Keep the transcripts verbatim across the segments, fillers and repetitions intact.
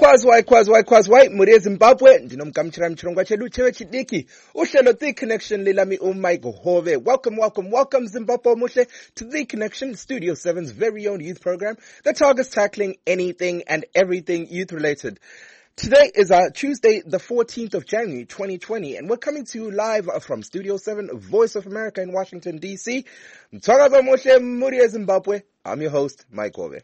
Kwazwai, kwazwai, kwazwai, muri eZimbabwe, ndinomkamchira mchirongwa chedu chewe chidiki. Uhlelo The Connection lilami uMike Hove. Welcome, welcome, welcome Zimbabwe muhle to The Connection, Studio seven's very own youth program that targets tackling anything and everything youth related. Today is uh, Tuesday, the fourteenth of January, twenty twenty, and we're coming to you live from Studio seven, Voice of America in Washington, D C. Mthwakaza muhle, muri eZimbabwe. I'm your host, Mike Hove.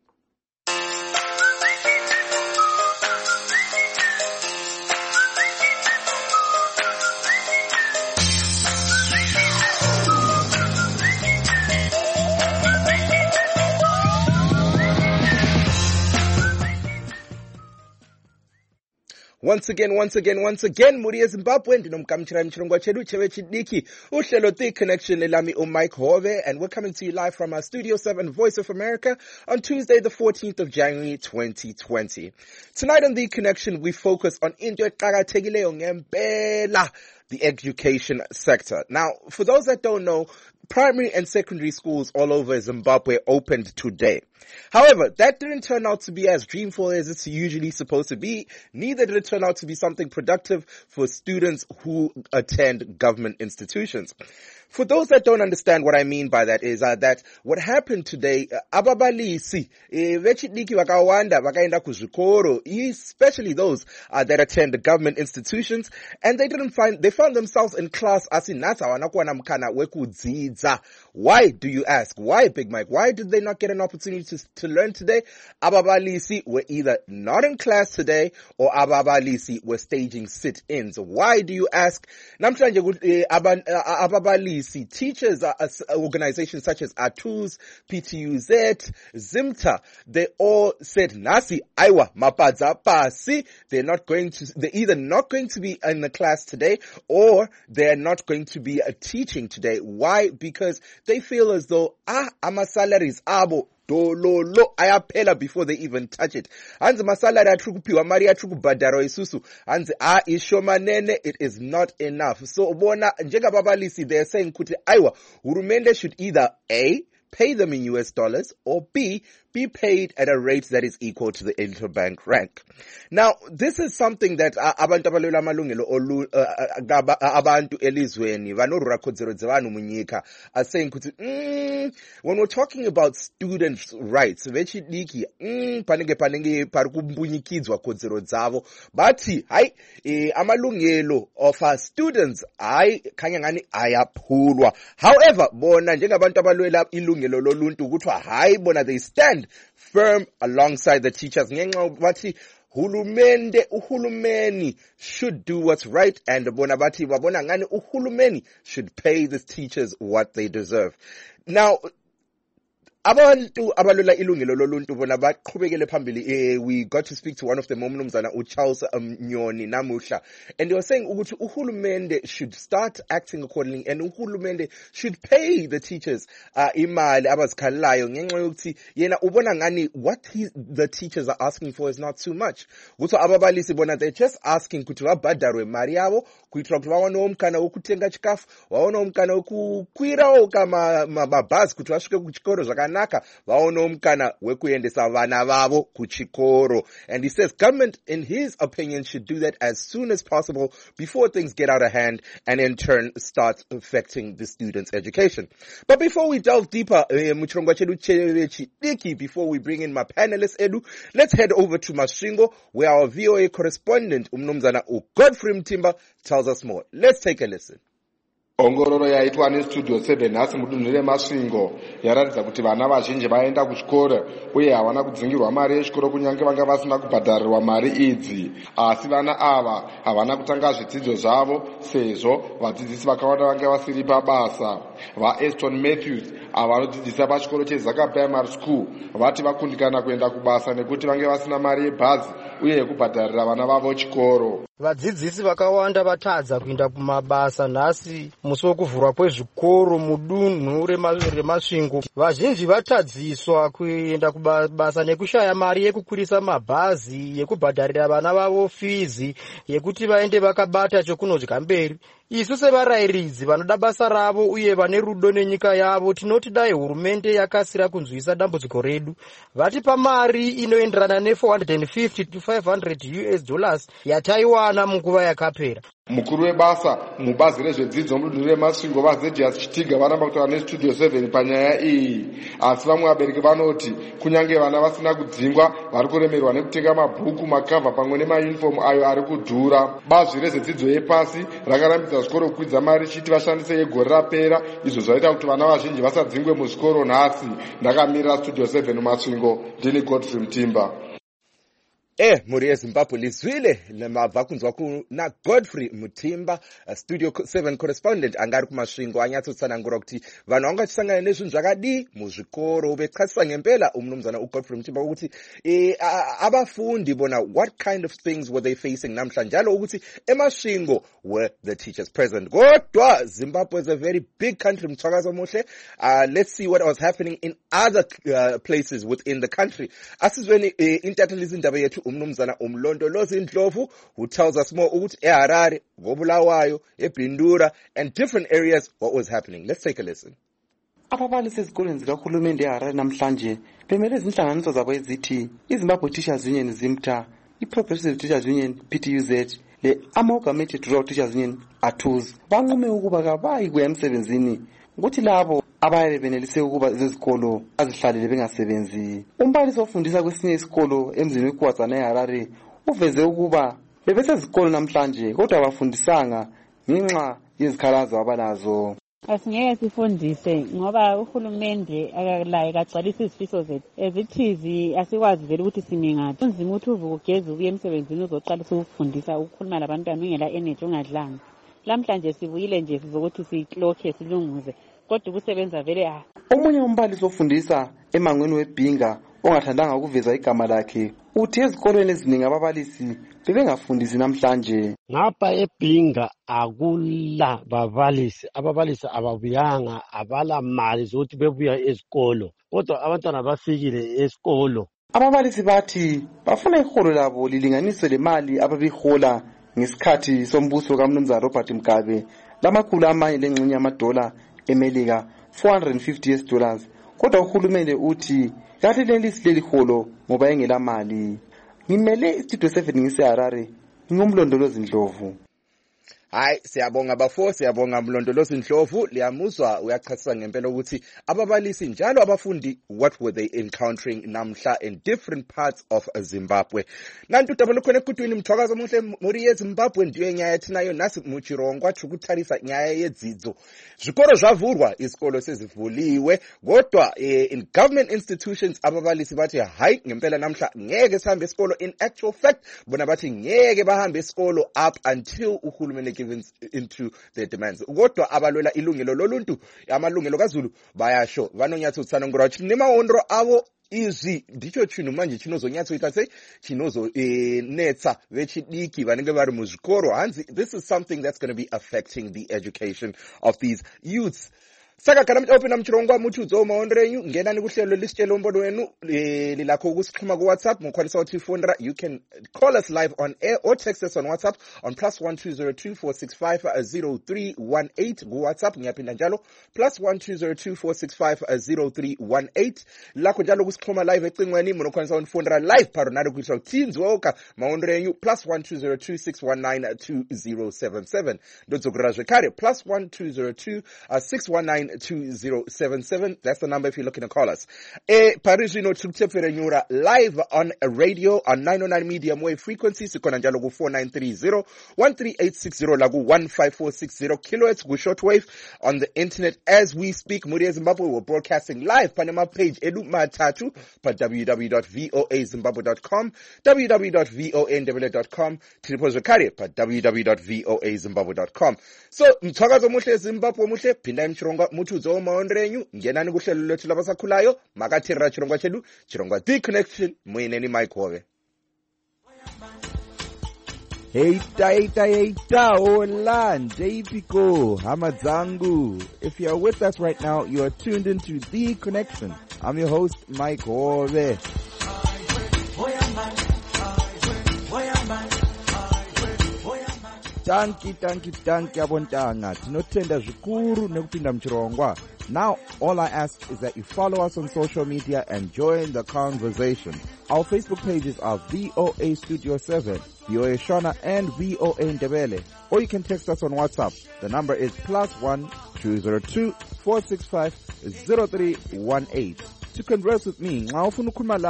Once again, once again, once again, muri eZimbabwe, ndinomkamchira mchirongwa chedu chewe chidiki. Uhlelo The Connection lilami uMike Hove, and we're coming to you live from our Studio seven Voice of America on Tuesday, the fourteenth of January, twenty twenty. Tonight on The Connection, we focus on into eqakathekileyo ngempela, the education sector. Now, for those that don't know, primary and secondary schools all over Zimbabwe opened today. However, that didn't turn out to be as dreamful as it's usually supposed to be. Neither did it turn out to be something productive for students who attend government institutions. For those that don't understand what I mean by that is uh, that what happened today, uh, ababalisi, vechidiki vakawanda vakaenda kuzvikoro, especially those uh, that attend the government institutions, and they didn't find, they found themselves in class asi nasa wanakuwana mkana wekudzidza. Why, do you ask? Why, Big Mike? Why did they not get an opportunity to, to learn today? Ababalisi were either not in class today or ababalisi were staging sit-ins. Why, do you ask? Namhlanje ababalisi, teachers, uh, organizations such as A T U Z, P T U Z, Zimta, they all said, Nasi, Aiwa, Mapadza, Pasi, they're not going to, they're either not going to be in the class today or they're not going to be uh, teaching today. Why? Because they feel as though, ah, ama salaries, abo, dololo ayaphela before they even touch it. Hanzi masalari atrukupiwa mari atrukubhadharo isusu. Hanzi ah ishomanene, it is not enough. So bona njengababalisi, they're saying kuti aiwa hurumende should either A, pay them in U S dollars, or B, be paid at a rate that is equal to the interbank rank. Now, this is something that abantu abalwela amalungelo olu abantu elizweni vanorura kodzero dzevanhu munyika are saying kuti mm, when we're talking about students' rights vechidiki mm, panenge panenge pari kumbunyikidzwa kodzero dzavo bati hai eh, amalungelo of our students hai kanyangani ayaphulwa. However, bona njengabantu abalwela ilungelo loluntu kuthiwa hai bona they stand firm alongside the teachers. Ngenxa bathi hulumende uhulumeni should do what's right, and bona bathi babona ngani uhulumeni should pay the teachers what they deserve. Now, abantu abalwela ilungelo loluntu bona baqhubekele phambili. Eh, we got to speak to one of them, umnumzana uCharles Mnyoni namuhla, and they were saying ukuthi uhulumende should start acting accordingly, and uhulumende should pay the teachers uh, imali abazikhalayo ngenxa yokuthi yena ubona ngani what he, the teachers are asking for is not too much. Ukuthi ababalisi bona they're just asking ukuthi babhadarwe mari yabo kuitira kuti vawane umkana wokutenga chikafu, vawane umkana wokukwirawo kama mabhazi kuti vasvike kuchikoro zvakanaka, vaone umkana wekuendesa vana vavo kuchikoro. And he says government, in his opinion, should do that as soon as possible before things get out of hand and in turn start affecting the students' education. But before we delve deeper, before we bring in my panelists, Edu, let's head over to Masvingo, where our V O A correspondent, umnumzana uGodfrey Mtimba, tells us more. Let's take a listen. Ongororo yaitwa neStudio seven nhasi mudunhu reMasvingo yaratidza kuti vana vazhinji vaenda kuchikoro uye havana kudzingirwa mari yechikoro kunyange vanga vasina kubhadharirwa mari idzi. Asi vana ava havana kutanga zvidzidzo zvavo sezvo vadzidzisi vakawanda vanga vasiri pabasa. VaEston Matthews ava vanodzidzisa pachikoro cheZaka Primary School vati vakundikana kuenda kubasa nekuti vange vasina mari yebhazi uye yekubhadharira vana vavo chikoro. Vadzidzisi vakawanda vatadza kuenda kumabasa nhasi musi wekuvhurwa kwezvikoro mudunhu reMasvingo. Vazhinji vatadziswa kuenda kubasa nekushaya mari yekukwirisa mabhazi, yekubhadharira vana vavo fizi, yekuti vaende vakabata chokunodya mberi. Isu sevarayiridzi vanoda basa ravo uye vane rudo nenyika yavo tinoti dai hurumende yakasira kunzwisa dambudziko redu vatipa mari inoenderana ne four hundred fifty to five hundred U S dollars yataiwana munguva yakapera. Mukuru webasa mubazi rezvedzidzo mudunhu remasvingo vaZedius Chitiga varamba kutaura neStudio seven panyaya iyi, asi vamwe vabereki vanoti kunyange vana vasina kudzingwa vari kuremerwa nekutenga mabhuku, makavha pamwe nemayunifomu ayo ari kudhura. Bazi rezvedzidzo yepasi rakarambidza zvikoro kukwidza mari richiti vashandise yegore rapera, izvo zvaita kuti vana vazhinji vasadzingwe muzvikoro nhasi. Ndakamirira Studio seven Masvingo, ndini Godfrey Mutimba. Eh, muri yeZimbabwe lizwile lemabva kunzwa kuna Godfrey Mutimba, Studio seven correspondent angari kumasvingo anyatsotsanangura kuti vanhu vanga vachisangana nezvinhu zvakadii muzvikoro. Ubexhasisa ngempela umnumzana uGodfrey Mutimba ukuthi eh abafundi bona what kind of things were they facing namhlanje, njalo ukuthi emasvingo were the teachers present. Kodwa Zimbabwe is a very big country mthwakazo muhle. Uh, let's see what was happening in other uh, places within the country. Asizweni eh, intathelizi indaba yethu umnumzana umlondolozi Ndlovu, who tells us more ukuthi eHarare, ngoBulawayo, eBindura and different areas what was happening. Let's take a listen. Ababalisi ezikoleni zikahulumende eHarare namhlanje bemele izinhlanganiso zabo ezithi iZimbabwe Teachers Union ZIMTA, iProgressive Teachers Union P T U Z, le Amalgamated Rural Teachers Union A T U Z banqume ukuba kabayi kuya emsebenzini ukuthi labo abaye benelise ukuba izikolo azihlalele bengasebenzi. Umbalisi ofundisa kwesinye isikolo emzini weKwazana eHarare uveze ukuba bebesezikolo namhlanje kodwa abafundisanga ngenxa yezikhalazo abalazo. Asingeke sifundise ngoba uhulumende akalaye kagcwalisa izifiso zethu ezithizi, asikwazi vele ukuthi simi ngaphi. Unzima ukuthi uvuke ugeze ubuye emsebenzini uzoqalisa ukufundisa ukukhuluma labantwana ungela energy ungadlanga. Lamhlanje sivuyile nje sizokuthi siklokhe silunguze kodwa ukusebenza vele ah. Omunye umbalisi ofundisa emangweni weBhinga ongathandanga ukuveza igama lakhe uthi ezikolweni eziningi ababalisi bebengafundisi namhlanje. Ngapha eBhinga akula babalisi, ababalisi ababuyanga, abala mali zokuthi bebuya ezikolo kodwa abantwana bafikile esikolo. Ababalisi bathi bafuna iholo labo lilinganiswe lemali ababihola ngesikhathi sombuso kaMnumzana Robert Mugabe lamakhulu amanye lengxenye yamadola eMelika four hundred fifty U S dollars, kodwa uhulumende uthi kathi lelisi leli holo ngoba engela mali. Ngimele iStudio seven ngiseHarare, ngingumlondolozi Ndlovu. Hayi, siyabonga bafo, siyabonga mlondolozi Ndlovu. Liyamuzwa uyachasisa ngempela ukuthi ababalisi njalo abafundi what were they encountering namhla in different parts of Zimbabwe. Nantu dabalo khona ekutwini mthwakazo muhle muri yeZimbabwe ndiyo nyaya yathi nayo nasi muchirongwa chokutharisa nyaya yedzidzo. Zvikoro zvavhurwa, izikolo sezivuliwe, kodwa eh, in government institutions ababalisi bathi hayi ngempela namhla ngeke sihambe esikolo. In actual fact bona bathi ngeke bahambe esikolo up until uhulumende given into their demands. Kodwa abalwela ilungelo loluntu amalungelo kaZulu bayasho vanonyatsa utsana ngora kuti nemaondro avo izvi ndicho chinhu manje chinozonyatsoita sei chinozo eh, netsa vechidiki vanenge vari muzvikoro. Hanzi this is something that's going to be affecting the education of these youths. Saka kana mtopina mchirongwa mutudzo maondre yenyu ngenani kuhlelo lisitshelo mbono wenu lilakho ukusixhuma ku WhatsApp mukhwalisa uthi phone. You can call us live on air or text us on WhatsApp on plus one two zero two four six five zero three one eight ku WhatsApp ngiyaphinda njalo plus one two zero two four six five zero three one eight. Lakho njalo kusixhuma live ecingweni munokhwalisa on phone live paronari kuthi uthinzwoka maondre yenyu plus one two zero two six one nine two zero seven seven ndodzokura zvekare plus one two zero two six one nine two zero seven seven. That's the number if you're looking to call us. E Parisino Tuktefer Nyura live on a radio on nine oh nine medium wave frequency. Sikona njalo ku four nine three zero one three eight six zero lagu one five four six zero kilohertz ku shortwave on the internet as we speak. Muri Zimbabwe, we're broadcasting live panema page edu matatu pa w w w dot voa zimbabwe dot com, w w w dot voa ndebele dot com, tilipo zvekare pa w w w dot voa zimbabwe dot com. So mthwakazo muhle Zimbabwe muhle phinda mchirongwa mutudzo maondre yenyu ngenani kuhlelo lethu labasakhulayo makathirira chirongwa chedu chirongwa The Connection muineni Mike Hove. Heita heita heita hola J-Pico Hamadzangu. If you are with us right now, you are tuned into The Connection. I'm your host Mike Hove. tanki tanki tanki abontanga tinotenda zvikuru nekupinda muchirongwa. Now all I ask is that you follow us on social media and join the conversation. Our Facebook pages are V O A Studio seven, V O A Shona and V O A Ndebele. Or you can text us on WhatsApp. The number is plus one two zero two four six five zero three one eight. To converse with me, follow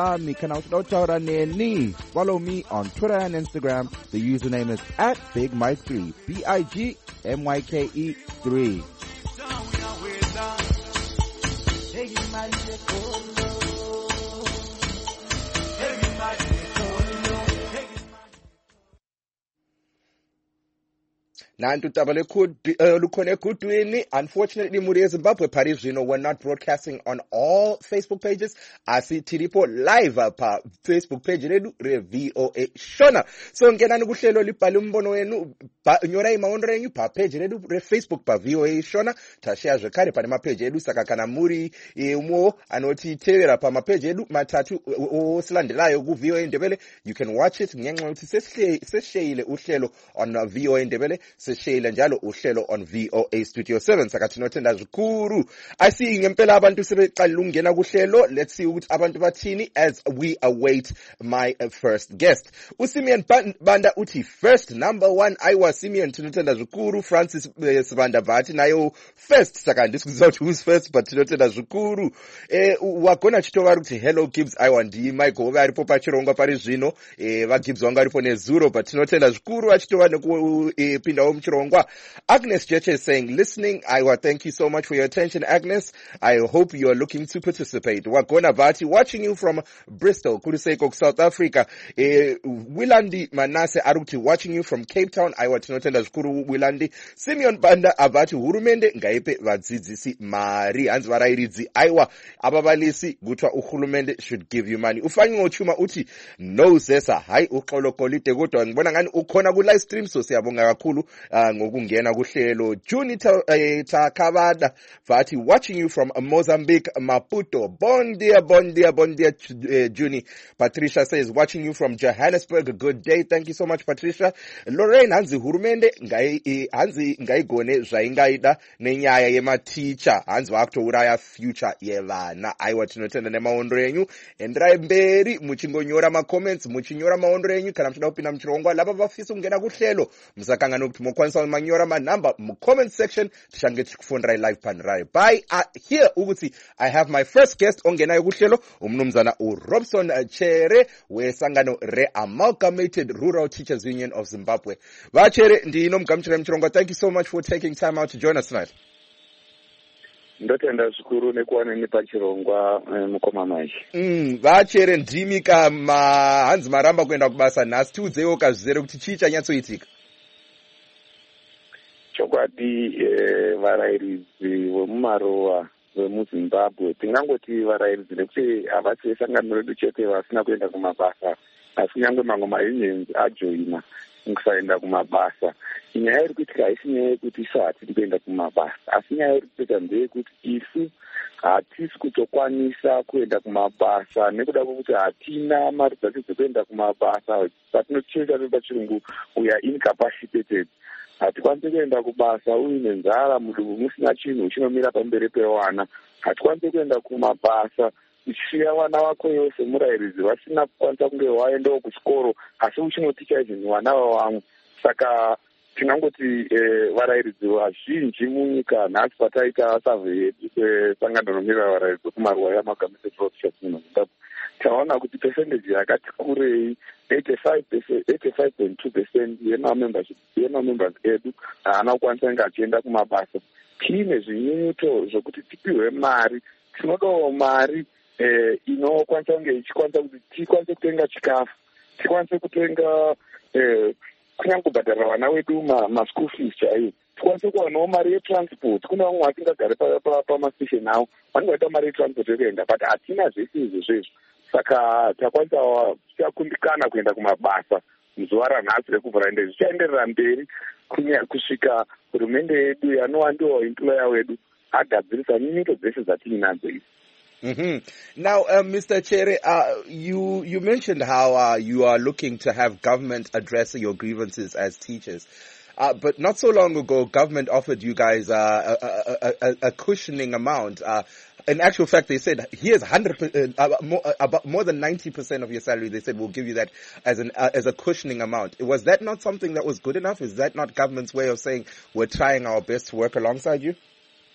me on Twitter and Instagram. The username is at Big Mike three, B I G M Y K E three. Unfortunately, Muri Zimbabwe Paris Zino were not broadcasting on all Facebook pages. Asi tiripo live pa Facebook page redu re V O A Shona. So ngena nukuhlelo libhale umbono wenu nyora imaondra yenyu pa page redu re Facebook pa V O A Shona. Tashare zvekare pane mapage edu saka kana muri umwo anoti tevera pa mapage edu matatu osilandelayo ku V O A Ndebele, you can watch it ngenxa ukuthi sesishayile uhlelo on V O A Ndebele, seshayile njalo uhlelo on V O A Studio seven. Saka tinotenda zvikuru. Asi ngempela abantu sebeqala ukungena kuhlelo. Let's see ukuthi abantu bathini as we await my uh, first guest. uSimeon Banda uthi first number one. Aiwa Simeon, tinotenda zvikuru. Francis uh, Sibanda Vati nayo first. Saka ndisikuziva ukuthi who's first, but tinotenda zvikuru. Eh wagona chitova kuti hello Gibbs Aiwa ndi Mike Hove aripo pachirongwa pari zvino. Eh va Gibbs wanga aripo nezuro, but tinotenda zvikuru achitova nekupinda wo muchirongwa. Agnes Jeche is saying listening. Aiwa, thank you so much for your attention, Agnes. I hope you are looking to participate. Wagona Vati watching you from Bristol, Kuriseko, South Africa. Eh Wilandi Manase Aruti watching you from Cape Town. Aiwa tinotenda zvikuru Wilandi. Simeon Banda avati hurumende ngaipe vadzidzisi mari. Hanzi varairidzi aiwa ababalisi gutwa uhulumende should give you money. Ufanyi ngochuma uti no zesa hai uxolo kolide kodwa ngibona ngani ukhona ku live stream, so siyabonga kakhulu uh, ngokungena kuhlelo. Juni Takabada uh, vati watching you from Mozambique, Maputo. Bon dia, bon dia, bon dia, uh, Juni. Patricia says watching you from Johannesburg. Good day. Thank you so much, Patricia. Lorraine Hanzi hurumende ngai Hanzi ngai gone zvaingaida nenyaya yema teacher. Hanzi wakutouraya future yevana. Aiwa tinotenda nemaondro yenyu. Endrai mberi muchingonyora ma comments, muchinyora maondro yenyu kana mchida kupinda mchirongwa lava vafisa kungena kuhlelo. Musakangana kuti mukwanisa manyora ma number mu comment section tishange tikufondrai live panrai. Bye. Uh, here ukuthi I have my first guest ongena kuhlelo umnumzana uRobson Chere wesangano re Amalgamated Rural Teachers Union of Zimbabwe. Vachere ndino mkamchira mchirongwa. Thank you so much for taking time out to join us tonight. Ndotenda zvikuru nekuwana nepachirongwa mukoma maji. Mm, vachere ndimika ma hanzi maramba kuenda kubasa nhasi tiudzewo kazvizere kuti chii chanyatsoitika. Chokwadi eh, varairidzi vemumarowa vemuZimbabwe tingangoti varairidzi nekuti havasi vesangano redu chete vasina kuenda kumabasa, asi nyangwe mamwe maunions ajoina mukusaenda kumabasa. Nyaya iri kuitika haisi nyaya yekuti isu hatiri kuenda kumabasa, asi nyaya iri kuitika ndeyekuti isu hatisi kutokwanisa kuenda kumabasa nekuda kwekuti hatina mari dzacho dzekuenda kumabasa. Patinocheka pachirungu we are incapacitated. Hatikwanisi kuenda kubasa uine nzara, mudumbu musina chinhu chinomira pamberi pewana. Hatikwanisi kuenda kumabasa uchisiya vana vako yose murairidzi vasina kukwanisa kunge waendawo kuchikoro, asi uchinoticha izvi vana vavamwe. Saka tinangoti eh, varairidzi vazhinji munyika nhasi pataita survey yedu kwesangano rinomira varairidzi kumaruwa yaMagamese Teachers Union Zimbabwe, taona kuti percentage yakati kurei eighty-five point two percent yemamembership yemamembers edu haana kukwanisa kunge achienda kumabasa. Tiine zvinyunyuto zvokuti tipiwe mari, tinodawo mari eh, inokwanisa kunge ichikwanisa kuti tikwanise kutenga chikafu, tikwanise kutenga eh, kunyange kubhadhara vana vedu maschool fees chaiyo, tikwanise kuwanawo mari yetransport. Kune vamwe vasingagare pamastation avo vanongoita mari yetransport yekuenda, but hatina zvese izvozvo izvo. Saka takwanisa takundikana kuenda kumabasa muzuva ranhasi rekuvhura ende zvichaenderera mberi kusvika hurumende yedu yanova ndiwo employer wedu agadzirisa nyunyuto dzese dzatiinadzo idzi. Mm-hmm. Now, uh, Mister Chere, uh, you you mentioned how uh, you are looking to have government address your grievances as teachers. Uh, but not so long ago, government offered you guys uh, a, a, a, a cushioning amount. Uh, in actual fact, they said, here's one hundred percent, uh, more, uh, about more than ninety percent of your salary. They said, we'll give you that as an uh, as a cushioning amount. Was that not something that was good enough? Is that not government's way of saying, we're trying our best to work alongside you?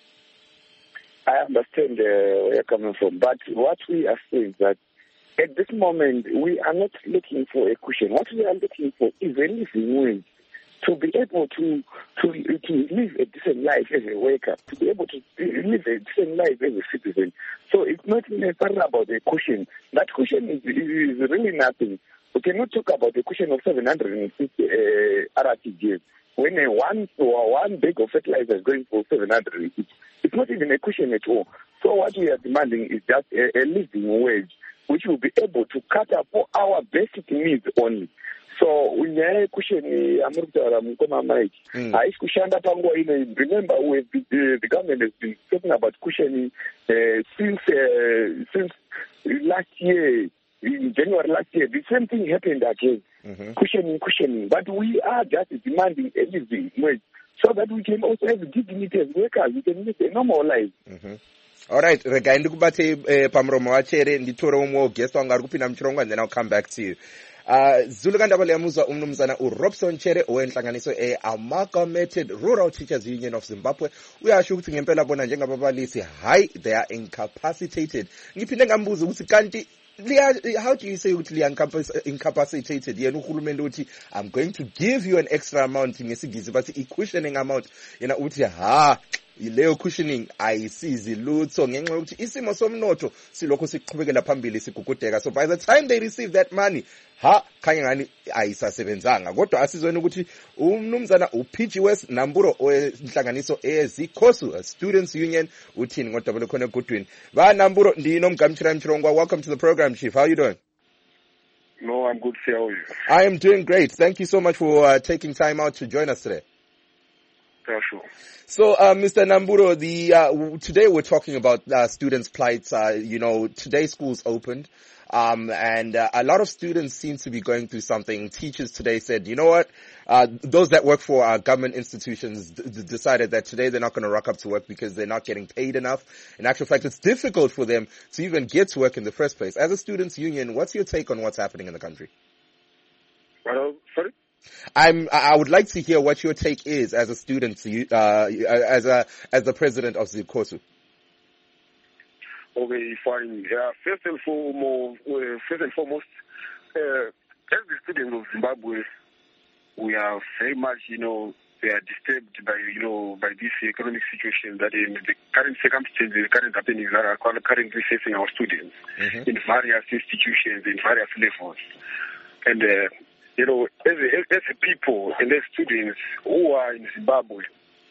I understand uh, where you're coming from, but what we are saying is that at this moment, we are not looking for a cushion. What we are looking for is a living wage, to be able to to to live a decent life as a worker, to be able to live a decent life as a citizen. So it's not necessarily about a cushion. That cushion is, is really nothing. We cannot talk about a cushion of seven hundred fifty uh, R T Gs when a one or one bag of fertilizer is going for seven hundred. It's not even a cushion at all. So what we are demanding is just a, a living wage, which will be able to cater for our basic needs only. So unyaya kusheni amurutara mukoma Mike. Aishi kushanda pango ine. Remember, we the, the government has been talking about cushioning uh, since uh, since last year, in January last year. The same thing happened again. Mm-hmm. Cushioning, cushioning. But we are just demanding a living wage so that we can also have dignity as workers. We can live a normal life. Mm-hmm. All right, rega ndikubate uh, pamromo wachere nditore umwe guest wanga ari kupinda muchirongo, and then I'll come back to you. Uh, Zulu kandaba liyamuzwa umnumzana uRobson Chere owenhlanganiso e-Amalgamated Rural Teachers Union of Zimbabwe. Uyasho ukuthi ngempela bona njengababalisi, hayi, they are incapacitated. Ngiphinde ngambuza ukuthi kanti how do you say ukuthi liya incapacitated? Yena uhulumende uthi I'm going to give you an extra amount ngesingisi, but i-cushioning amount yena uthi ha leyo cushioning ayisizi lutho ngenxa yokuthi isimo somnotho silokho siqhubekela phambili sigugudeka. So by the time they receive that money, ha khanye ngani ayisasebenzanga. Kodwa asizweni ukuthi umnumzana uP G West Namburo owenhlanganiso eZikhosu Students Union uthini ngodwa belo khona Goodwin. Ba Namburo ndino Mgamchira Mchirongwa. Welcome to the program, Chief. How are you doing? No, I'm good. How are you? I am doing great. Thank you so much for uh, taking time out to join us today. Yeah, sure. So, uh, Mister Namburo, the, uh, today we're talking about, uh, students' plights. Uh, you know, today schools opened, um, and, uh, a lot of students seem to be going through something. Teachers today said, you know what, uh, those that work for, uh, government institutions d- d- decided that today they're not going to rock up to work because they're not getting paid enough. In actual fact, it's difficult for them to even get to work in the first place. As a students' union, what's your take on what's happening in the country? Well, sorry? I'm, I would like to hear what your take is as a student, uh, as a, as the president of Zikhosu. Okay, fine. Yeah, first and foremost, uh, first and foremost, uh, as the students of Zimbabwe, we are very much, you know, they are disturbed by, you know, by this economic situation that in the current circumstances, the current happenings that are currently facing our students mm-hmm. in various institutions, in various levels. And, uh, you know, as a, as a people and as students who are in Zimbabwe,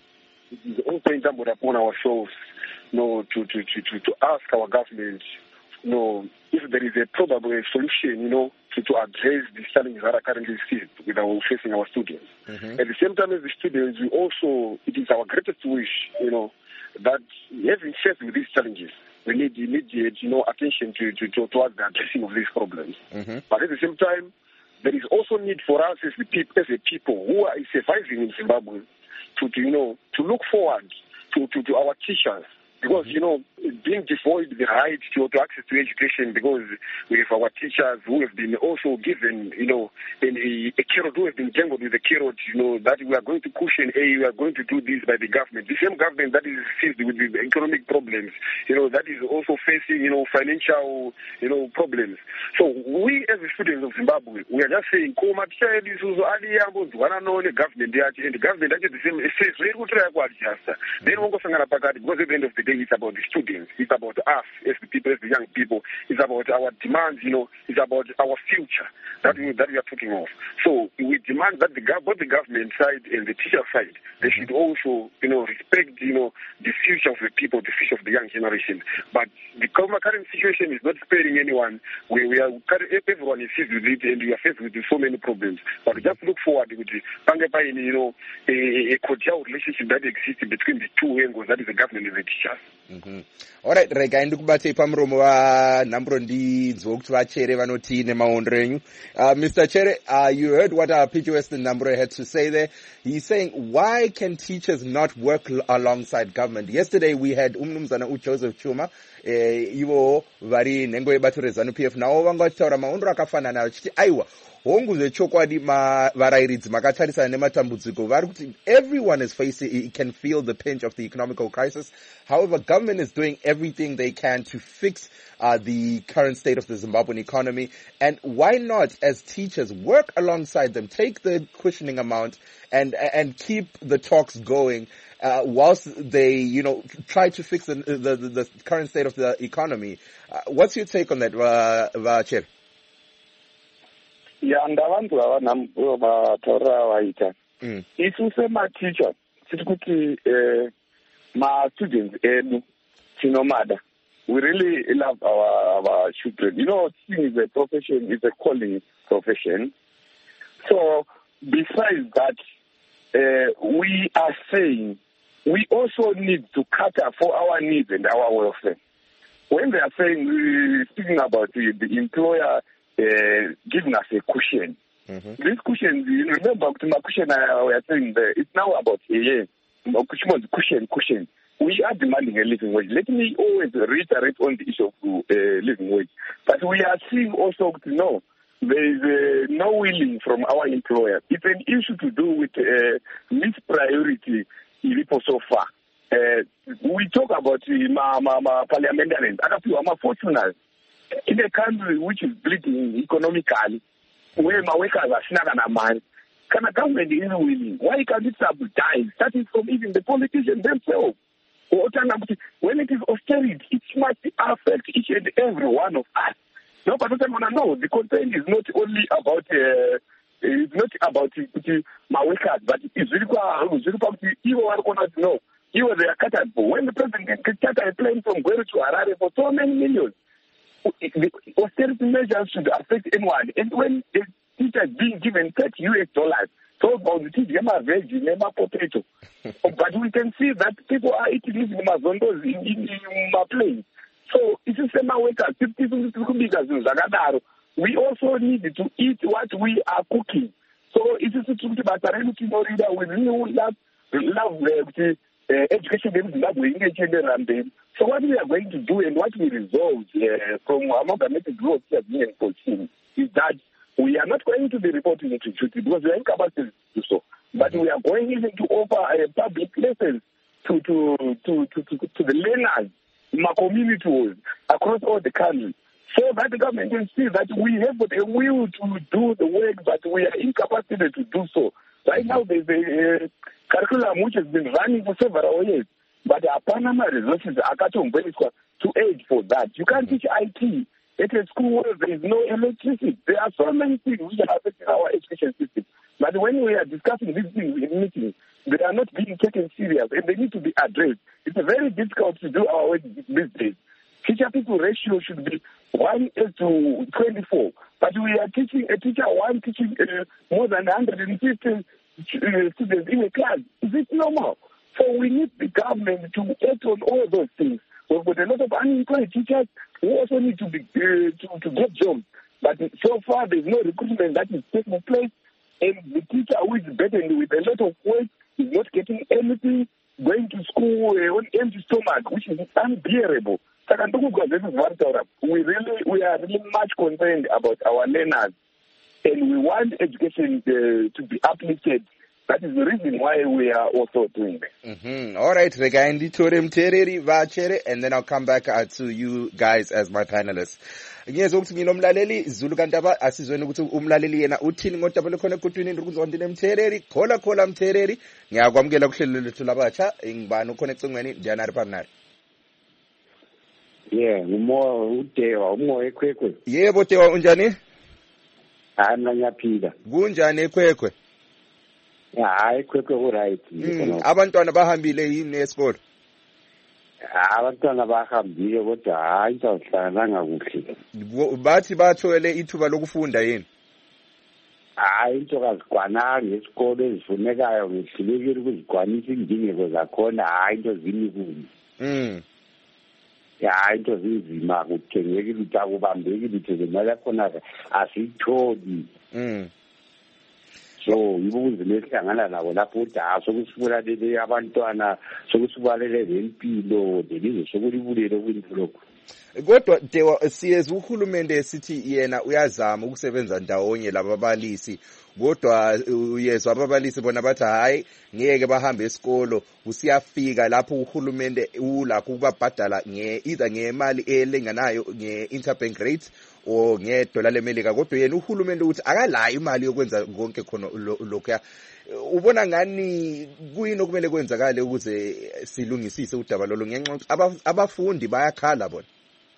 it is also incumbent upon ourselves, you know, to, to, to, to, to ask our government, you know, if there is a probable solution, you know, to, to address the challenges that are currently with our, facing our students. Mm-hmm. At the same time as the students, we also, it is our greatest wish, you know, that having faced with these challenges, we need immediate, you know, attention to, to, to towards the addressing of these problems. Mm-hmm. But at the same time, there is also need for us as, the people, as a people who are surviving in Zimbabwe to, to you know, to look forward to, to, to our teachers. Because, you know, being devoid the right to, to access to education, because we have our teachers who have been also given, you know, a, a carrot, who have been jangled with a carrot, you know, that we are going to cushion A, we are going to do this by the government. The same government that is faced with the economic problems, you know, that is also facing, you know, financial, you know, problems. So we as the students of Zimbabwe, we are just saying, Koma, teacher, this is one know the government, and the government, that is the same, it says, very good, then we'll go because at the end of the day, it's about the students, it's about us as the people, as the young people, it's about our demands, you know, it's about our future that we, that we are talking of. So we demand that the both the government side and the teacher side, they should also, you know, respect, you know, the future of the people, the future of the young generation. But the current situation is not sparing anyone. We, we are, everyone is faced with it, and we are faced with so many problems. But we just look forward with the, you know, a, a cordial relationship that exists between the two angles, that is the government and the teachers. Mhm. Alright, rega ndikubate pamuromo vanhamburo ndinzwa kuti vachere vanoti nemaondero enyu. Uh, Mister Chere, uh, you heard what our P G Western Namburo had to say there. He's saying, why can teachers not work l- alongside government? Yesterday we had umnumzana uJoseph Chuma, eh, ivo vari nhengo yebato reZANU-P F, navo vanga vachitaura maondero akafanana vachiti aiwa hongu zvechokwadi varairidzi makatarisana nematambudziko vari kuti everyone is facing, can feel the pinch of the economical crisis. However, government is doing everything they can to fix uh, the current state of the Zimbabwean economy. And why not, as teachers, work alongside them, take the cushioning amount and and keep the talks going uh, whilst they, you know, try to fix the the, the current state of the economy. Uh, what's your take on that, uh, Chair? Ya ndavanzwa vanhu vataurira vaita isu semateacher tiri kuti ma-students edu tinomada. We really love our, our children. You know, teaching is a profession, it's a calling profession. So besides that, uh, we are saying we also need to cater for our needs and our welfare. When they are saying, uh, speaking about the, the employer Uh, giving us a cushion. Mm-hmm. This cushion, you remember, my cushion I we are saying there, it's now about a year. Cushion, cushion. We are demanding a living wage. Let me always reiterate on the issue of uh, living wage. But we are seeing also, you know, there is uh, no willing from our employer. It's an issue to do with uh, mispriority so far. Uh, we talk about uh, ma, ma, ma parliamentarians, other people are fortunate. In a country which is bleeding economically, where my workers are snagging a man, can a government is willing? Why can't it sabotage, starting from even the politicians themselves? When it is austerity, it must affect each and every one of us. No, but I want to know, the concern is not only about uh, it's not about uh, my workers, but it's really about you are going to know. You are the Qatar. When the president Qatar is playing from Guerrero to Harare for so many millions, the austerity measures should affect anyone. And when a teacher is being given thirty U S dollars, so about the teacher, veg, potato. But we can see that people are eating these mazondos in, in, in my plane. So it's the same way that we also need to eat what we are cooking. So it is to we really love, love the Uh, education in Zimbabwe, so what we are going to do and what we resolve uh, from our amalgamated growth is that we are not going to be reporting it to duty because we are incapacitated to do so, but we are going even to offer uh, public lessons to to, to, to, to, to the learners in our communities across all the country, so that the government can see that we have a will to do the work, but we are incapacitated to do so. Right now, there's a uh, curriculum which has been running for several years, but our Panama resources are to aid for that. You can't teach I T at a school where there is no electricity. There are so many things which are affecting our education system. But when we are discussing these things in meetings, they are not being taken serious and they need to be addressed. It's very difficult to do our work these days. Teacher-people ratio should be one to twenty-four, but we are teaching a teacher one teaching uh, more than one hundred fifty students in a class. Is it normal? So we need the government to act on all those things. We've got a lot of unemployed teachers who also need to be uh, to, to get jobs. But so far, there's no recruitment that is taking place, and the teacher who is burdened with a lot of work is not getting anything, going to school uh, on empty stomach, which is unbearable. We really, we are really much concerned about our learners, and we want education uh, to be uplifted. That is the reason why we are also doing it. Mm-hmm. All right, Regaindi Torem Tereri Vachere, and then I'll come back uh, to you guys as my panelists. Ngiyezwa ukuthi mina umlaleli Zulu kantaba asizweni ukuthi umlaleli yena uthini ngodaba lekhona kutwini ndikuzwa ndine Mthereri khola khola Mthereri ngiyakwamukela kuhlelo lethu labatsha ngibani ukhona ecingweni Janari Parnari. Yeah, umoya udewa umoya ekhwekhwe. Yebo Dewa unjani? Hayi ngiyaphila. Kunjani ekhwekhwe? Hayi ekhwekhwe ku right. Abantwana bahambile yini esikole? Abantwana bahambile kodwa hayi izawuhlananga kuhle. Bathi bathole ithuba lokufunda yini? Hayi into kazigwananga esikole ezifunekayo ngihlulekile ukuzigwanisa indingeko zakhona hayi into zini kuni. Mm. hayi into zinzima kuthengeki ukuthi akubambeki lithe imali yakhona asiyitholi. Mm. So ibunzima esihlangana nabo lapho uda sokusifuna lele abantwana sokusibalele lempilo delizwe sokulibulele kwinto lokho. Kodwa Dewa siyeza uhulumende esithi yena uyazama ukusebenza ndawonye lababalisi, kodwa uyezwa ababalisi bona bathi hayi ngeke bahambe esikolo, usiyafika lapho uhulumende ula kubabhadala nge either ngemali elenganayo nge-interbank rate o ngedola lemelika, kodwa yena uhulumende uthi akalayo imali yokwenza konke khona lokho. Ubona ngani kuyini okumele kwenzakale ukuze silungisise udaba lolo ngenxa abafundi bayakhala bona?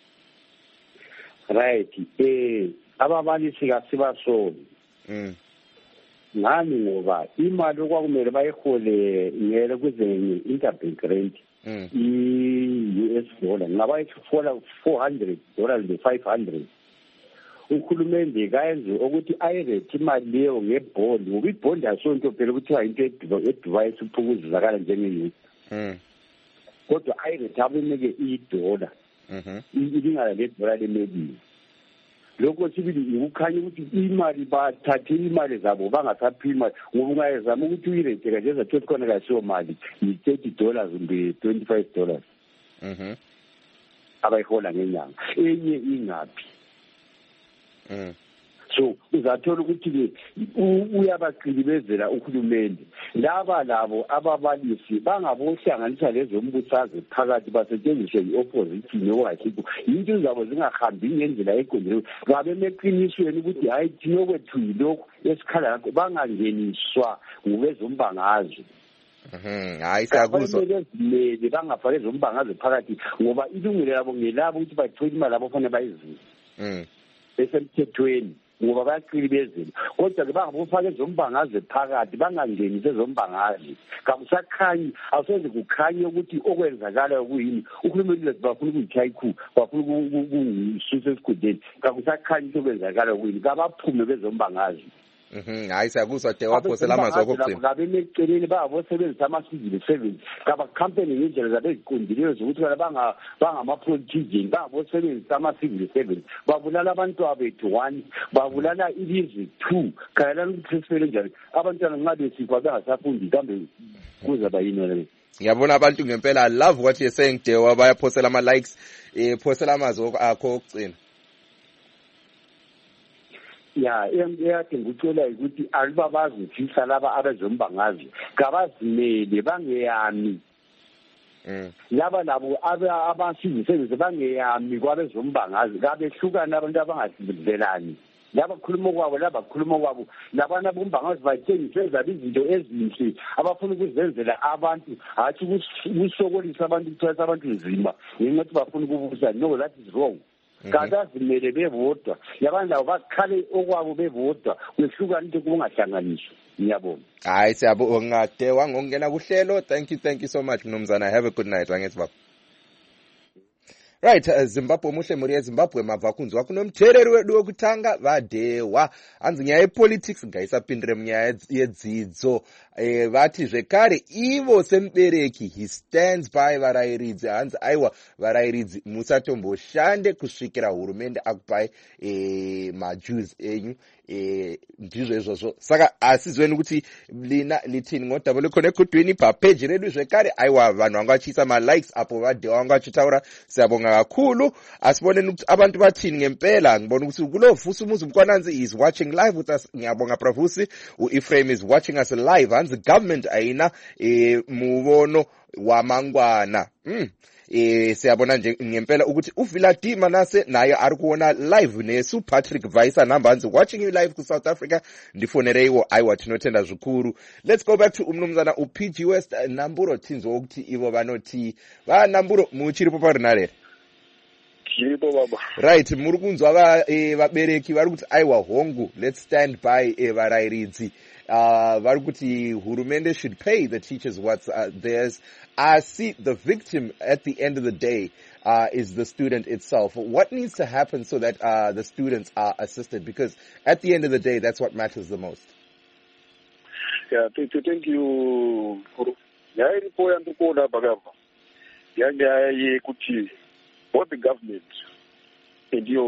Right, eh ababalisi kasibasoni. Mm. Ngani ngoba imali okwakumele bayihole ngele kuzenye interbank rate i-U S dollar ngaba ithola four hundred dollars le five hundred. Uhulumende kayenze ukuthi ayirate imali leyo ngebond, ngoba ibond asonto phela kuthiwa into eduvice uphukuzakala njenge-youth. Mm. Kodwa ayirate abemeke i-dollar. Mhm. Ilingana le-dollar lemedini. Lokho sibili ukukhanya ukuthi imali bathathe imali zabo bangasaphi imali, ngoba ungayezama ukuthi uyirate kanje zathothi khona kasiyo mali yi-thirty dollars kumbe twenty-five dollars. Mhm. Abayihola ngenyanga enye ingaphi. Mm. So uzathola ukuthi uyabaqilibezela uhulumende laba labo ababalisi bangabohlanganisa lezo mbuthazo phakathi basetshenziswe i-opposition okwakhipho into zabo zingahambi ngendlela eqondileyo, ngabe meqinisweni ukuthi hayi thina kwethu yilokho esikhala ngakho bangangeniswa ngobezombangazwe. Mhm. Hayi sakuzwa bezimele bangafake ezombangazwe phakathi, ngoba ilungelo labo ngelabo ukuthi bathole imali labo fanele bayizile. Mm. Besemthethweni ngoba bayaqilibezela, kodwa ke bangabufaka ezombangazwe phakathi bangangenisi ezombangazwe. Kakusakhanyi awusoze kukhanye ukuthi okwenzakala kuyini. Uhulumende bafuna ukuyitshaya ikhu, bafuna ukungisusa esikhundleni, kakusakhanyi into okwenzakala kuyini, kabaphume bezombangazwe. Mhm. Hayi sakuzwa Dewa phosela amazwi akho kucina. Ngabe meceleni bayabosebenzisa ama-civil service kaba company ngendlela zabe ziqondileyo zokuthi banga bangama-politician bayabosebenzisa ama-civil service babulala abantwana bethu one, babulala ilizwe two, khayelani ukuthi sifele njani abantwana nxa besifwa bengasafundi kambe kuzaba yini wena? Ngiyabona abantu ngempela I love what you're saying Dewa, bayaphosela ama likes, eh phosela amazwi akho okucina. Ya eyakhe ngicela ukuthi alibabazi thisa laba abezombangazwe kabazimele bangeyami. Mm. Laba labo abasizisebenze bangeyami kwabezombangazwe kabehlukana abantu abangazivelani. Laba khuluma kwabo laba khuluma kwabo labana bombangazwe batshengise zabe izinto ezinhle abafuna ukuzenzela abantu, hathi ukusokolisa abantu ukuthatha abantu nzima ngenxa yokuthi bafuna ukubusa. No, that is wrong. Kadazimele bebodwa yabantu labo bakhale okwabo bebodwa kwehlukana into kungahlanganiswa. Ngiyabonga. Hayi siyabonga Dewa ngokungena kuhlelo. Thank you, thank you so much mnumzana. Have a good night. Wangethi baba. Right, uh, Zimbabwe muhle muri yeZimbabwe mabva kunzwa kunomthereri wedu wekutanga vaDewa anzi nyaya yepolitics ngaisapindire munyaya yedzidzo. Eh, vati zvekare ivo semubereki he stands by varayiridzi hanzi aiwa varayiridzi musatomboshande kusvikira hurumende akupai eh, majuzi enyu. Eh, ndizvo izvozvo saka asizweni kuti lina litini ngodaba lekone kudwini papeji redu zvekare aiwa vanhu vanga vachiisa malikes apo vaDewa vanga vachitaura siyabonga kakhulu. Asiboneni ukuthi abantu bathini ngempela. Ngibona ukuthi kulovusi umuzi mkwananzi is watching live with us. Ngiyabonga Pravusi. U-Ephraim is watching us live. Hanzi government ayina eh, mubono wamangwana. Mm. Eh siyabona nje ngempela ukuthi uViladima nase naye ari kuona live nesu Patrick Vaisa namba hanzi watching you live ku South Africa ndifonere iwo aiwa tinotenda zvikuru. Let's go back to umnumzana uP G West uh, Namburo tinzo ukuthi ivo vanoti va Namburo muchiripo parinare. Chiripo baba. Right, muri kunzwa va eh, vabereki vari kuti aiwa hongu let's stand by eh, varayiridzi. Uh, vari kuti hurumende should pay the teachers what's uh, theirs. I see the victim at the end of the day uh, is the student itself. What needs to happen so that uh, the students are assisted? Because at the end of the day, that's what matters the most. Yeah, thank you. Thank you. Yairi poya ndikuona bagava. Yanga ye kuti both the government and you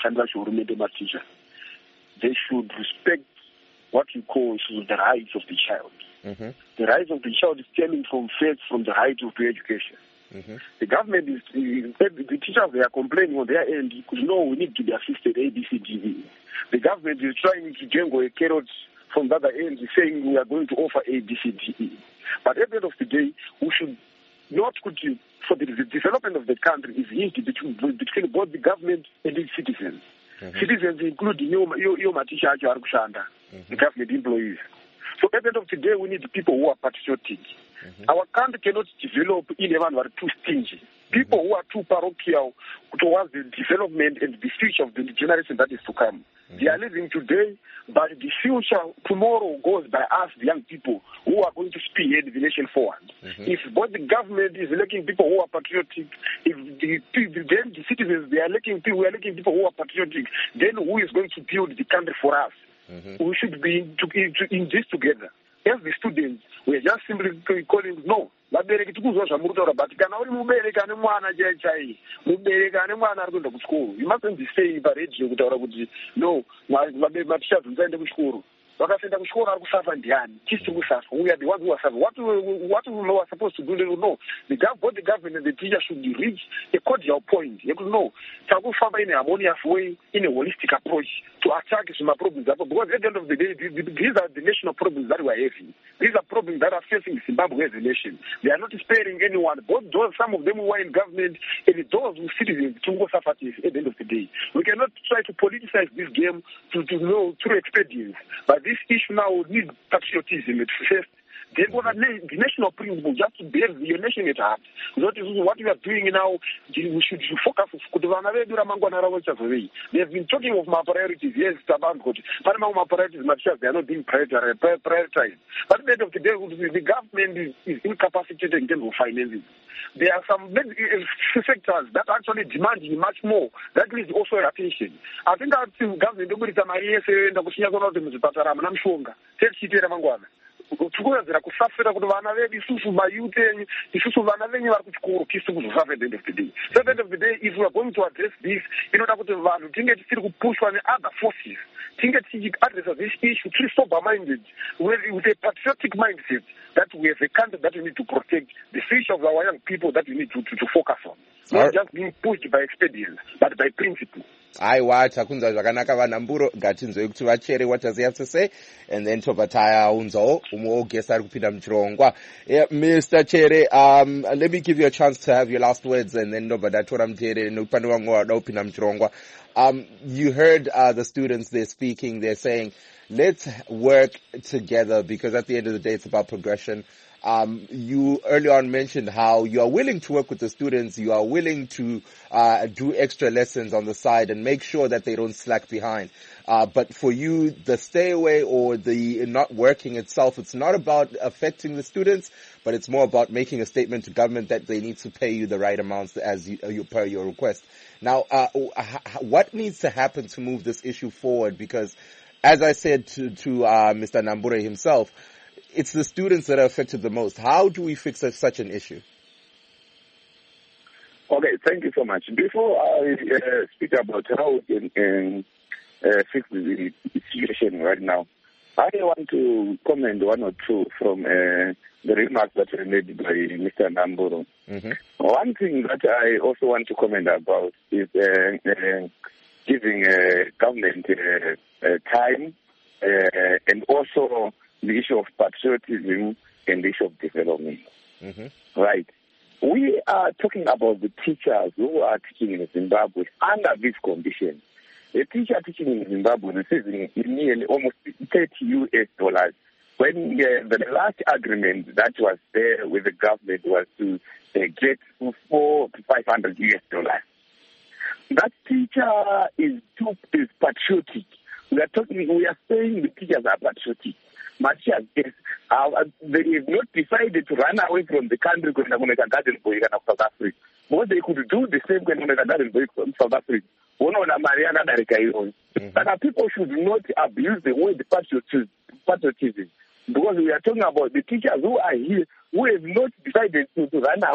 my teacher, they should respect what you call the rights of the child. Mm-hmm. The rights of the child is stemming from faith, from the right of education. Mm-hmm. The government is, the teachers, they are complaining on their end because, no, we need to be assisted, A, B, C, D, E. The government is trying to jangle a carrot from the other end, saying we are going to offer A, B, C, D, E. But at the end of the day, we should not continue, for the, the development of the country is hinged between, between both the government and its citizens. Mm-hmm. Citizens include your, your, your teacher, mm-hmm. the government employees. So at the end of the day, we need people who are patriotic. Mm-hmm. Our country cannot develop in a man who are too stingy. People mm-hmm. who are too parochial towards the development and the future of the generation that is to come. Mm-hmm. They are living today, but the future tomorrow goes by us, the young people, who are going to spearhead the nation forward. Mm-hmm. If both the government is electing people who are patriotic, if the, then the citizens, they are electing people, we are electing people who are patriotic, then who is going to build the country for us? Mm-hmm. We should be in, to, in, to, in this together. As the students, we are just simply calling, no, vabereki tikuzozva muri kutaura but kana uri mubereki ane mwana chai chai mubereki ane mwana ari kuenda kuchikoro, you mustn't be saying paredio kutaura kuti no maticha bvunzaende kuchikoro, vakasaenda kuchikoro ari kusafa ndiani, tisi kusafa, we are the ones who are suffering. What we, what we are supposed to do, they will know. The both the government and the teacher should reach a cordial point. You could know, takufamba in a harmonious way, in a holistic approach to attack some problems. Because at the end of the day, these are the national problems that we are having. These are problems that are facing Zimbabwe as a nation. They are not sparing anyone. Both those, some of them who are in government, and those who citizens to go suffer at the end of the day. We cannot try to politicize this game to, to know through expedience. But this issue now needs patriotism at first. Then what the national principle, just to bear your nation at heart. That is what we are doing now. We should focus. They have been talking of my priorities. Yes, about good. But my priorities, they are not being prioritized. But at the end of the day, the government is, is incapacitated in terms of financing. There are some sectors that actually demand much more. That needs also attention. I think that the government tikuwedzera kusafira kuti vana vedu isusu mayuth enyu isusu vana venyu vari kuchikoro tisi kuzosafa at the end of the day. So at the end of the day, if we are going to address this, inoda kuti vanhu tinge tisiri kupushwa neother forces, tinge tichiaddressa this issue tiri sober minded with a patriotic mindset that we have a country that we need to protect, the future of our young people that we need to, to, to focus on. Not just being pushed by expedience, but by principle. Aiwa, takunza zvakanaka vanhamburo, ngatinzwe kuti vachere what does he have to say, and then tobva taunzawo umwe wogesi ari kupinda muchirongwa. Yeah, Mister Chere, um, let me give you a chance to have your last words, and then ndobva ndatora muteereri nekupande vamwe vada kupinda muchirongwa. Um, you heard uh, the students, they're speaking, they're saying, let's work together, because at the end of the day, it's about progression. Um, you earlier on mentioned how you are willing to work with the students, you are willing to uh, do extra lessons on the side and make sure that they don't slack behind. Uh, but for you, the stay away or the not working itself, it's not about affecting the students, but it's more about making a statement to government that they need to pay you the right amounts as you, you per your request. Now, uh, what needs to happen to move this issue forward? Because as I said to, to uh, Mister Nambure himself, it's the students that are affected the most. How do we fix such, such an issue? Okay, thank you so much. Before I uh, speak about how we can um, uh, fix the situation right now, I want to comment one or two from uh, the remarks that were made by Mister Namburo. Mm-hmm. One thing that I also want to comment about is uh, uh, giving uh, government uh, uh, time uh, and also the issue of patriotism and the issue of development. Mm-hmm. Right. We are talking about the teachers who are teaching in Zimbabwe under these conditions. A teacher teaching in Zimbabwe is receiving nearly almost thirty U S dollars. When uh, the last agreement that was there with the government was to uh, get four to five hundred U S dollars. That teacher is too is patriotic. We are talking. We are saying the teachers are patriotic. Much as yes, uh, they have not decided to run away from the country going to make a garden boy in South Africa. What they could do the same when they make a garden boy in South Africa. Mm-hmm. But people should not abuse the word patriotism, patriotism, because we are talking about the teachers who are here, who have not decided to, to run away.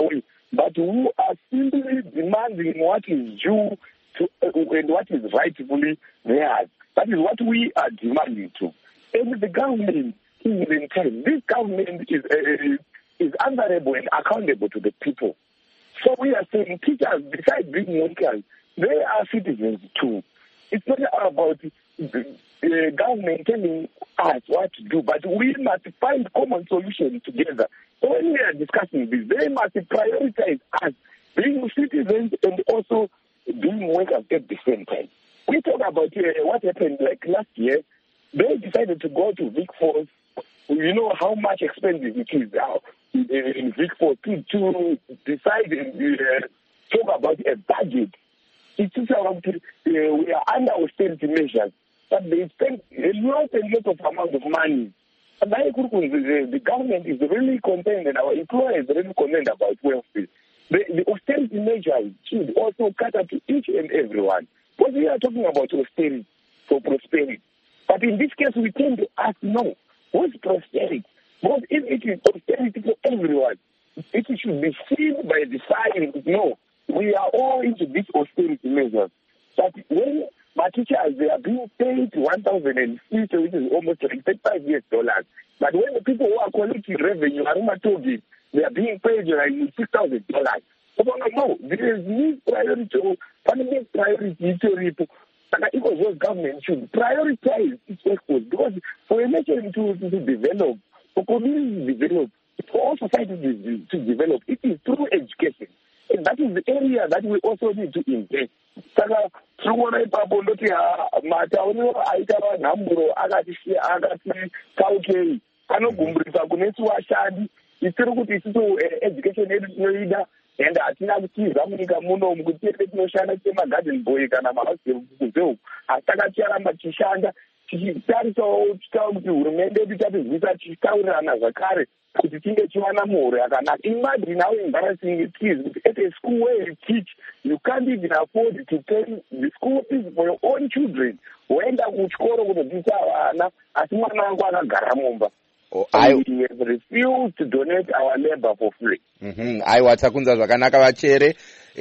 but who are simply demanding what is due to uh, and what is rightfully theirs. That is what we are demanding to. And the government, in the time, this government is uh, is answerable and accountable to the people. So we are saying teachers, besides being workers, they are citizens too. It's not about the uh, government telling us what to do, but we must find common solutions together. So when we are discussing this, they must prioritize us being citizens and also being workers at the same time. We talk about uh, what happened like last year. They decided to go to Vic Falls. You know how much expensive it is now in, in Vic Falls to, to decide and uh, talk about a budget. It's around, uh, we are under austerity measures, but they spend a lot and lot of amount of money. And the, the government is really concerned, and our employers are really concerned about welfare. The, the austerity measures should also cater to each and everyone. Because we are talking about austerity for prosperity. But in this case, we tend to ask, no, what's prosperity? Because if it is austerity for everyone, it should be seen by the signs, no, we are all into these austerity measures. But when my teachers, they are being paid one thousand fifty, which is almost like thirty-five U S dollars. But when the people who are collecting revenue, Aruma Togi, they are being paid like six thousand dollars. So no, there is need priority, fundamental priority to people. And the Ecowas government should prioritize its efforts, because for a nation to, to develop, for communities to develop, for all societies to develop, it is through education. And that is the area that we also need to invest. Saka sungona ipapo ndoti matauni aita vanhamburo akati akati kaukei anogumburisa kunesi washandi isiri kuti isiso education yedu tinoida and hatina kutiza munyika muno kuti tese tinoshanda semagarden boy kana mahouse kuzeu asi takachiramba tichishanda tichitarisawo tichitaura kuti hurumende yedu tatizwisa tichitaurirana zvakare kuti tinge chiwana muhuri yakanaka. Imagine how embarrassing it is at a school where you teach, you can't even afford to pay the school fees for your own children. Waenda kuchikoro kunodzidzisa vana asi mwana wangu akagara mumba. Oh, I... We have refused to donate our labor for free. Mhm. Aiwa takunza zvakanaka vachere.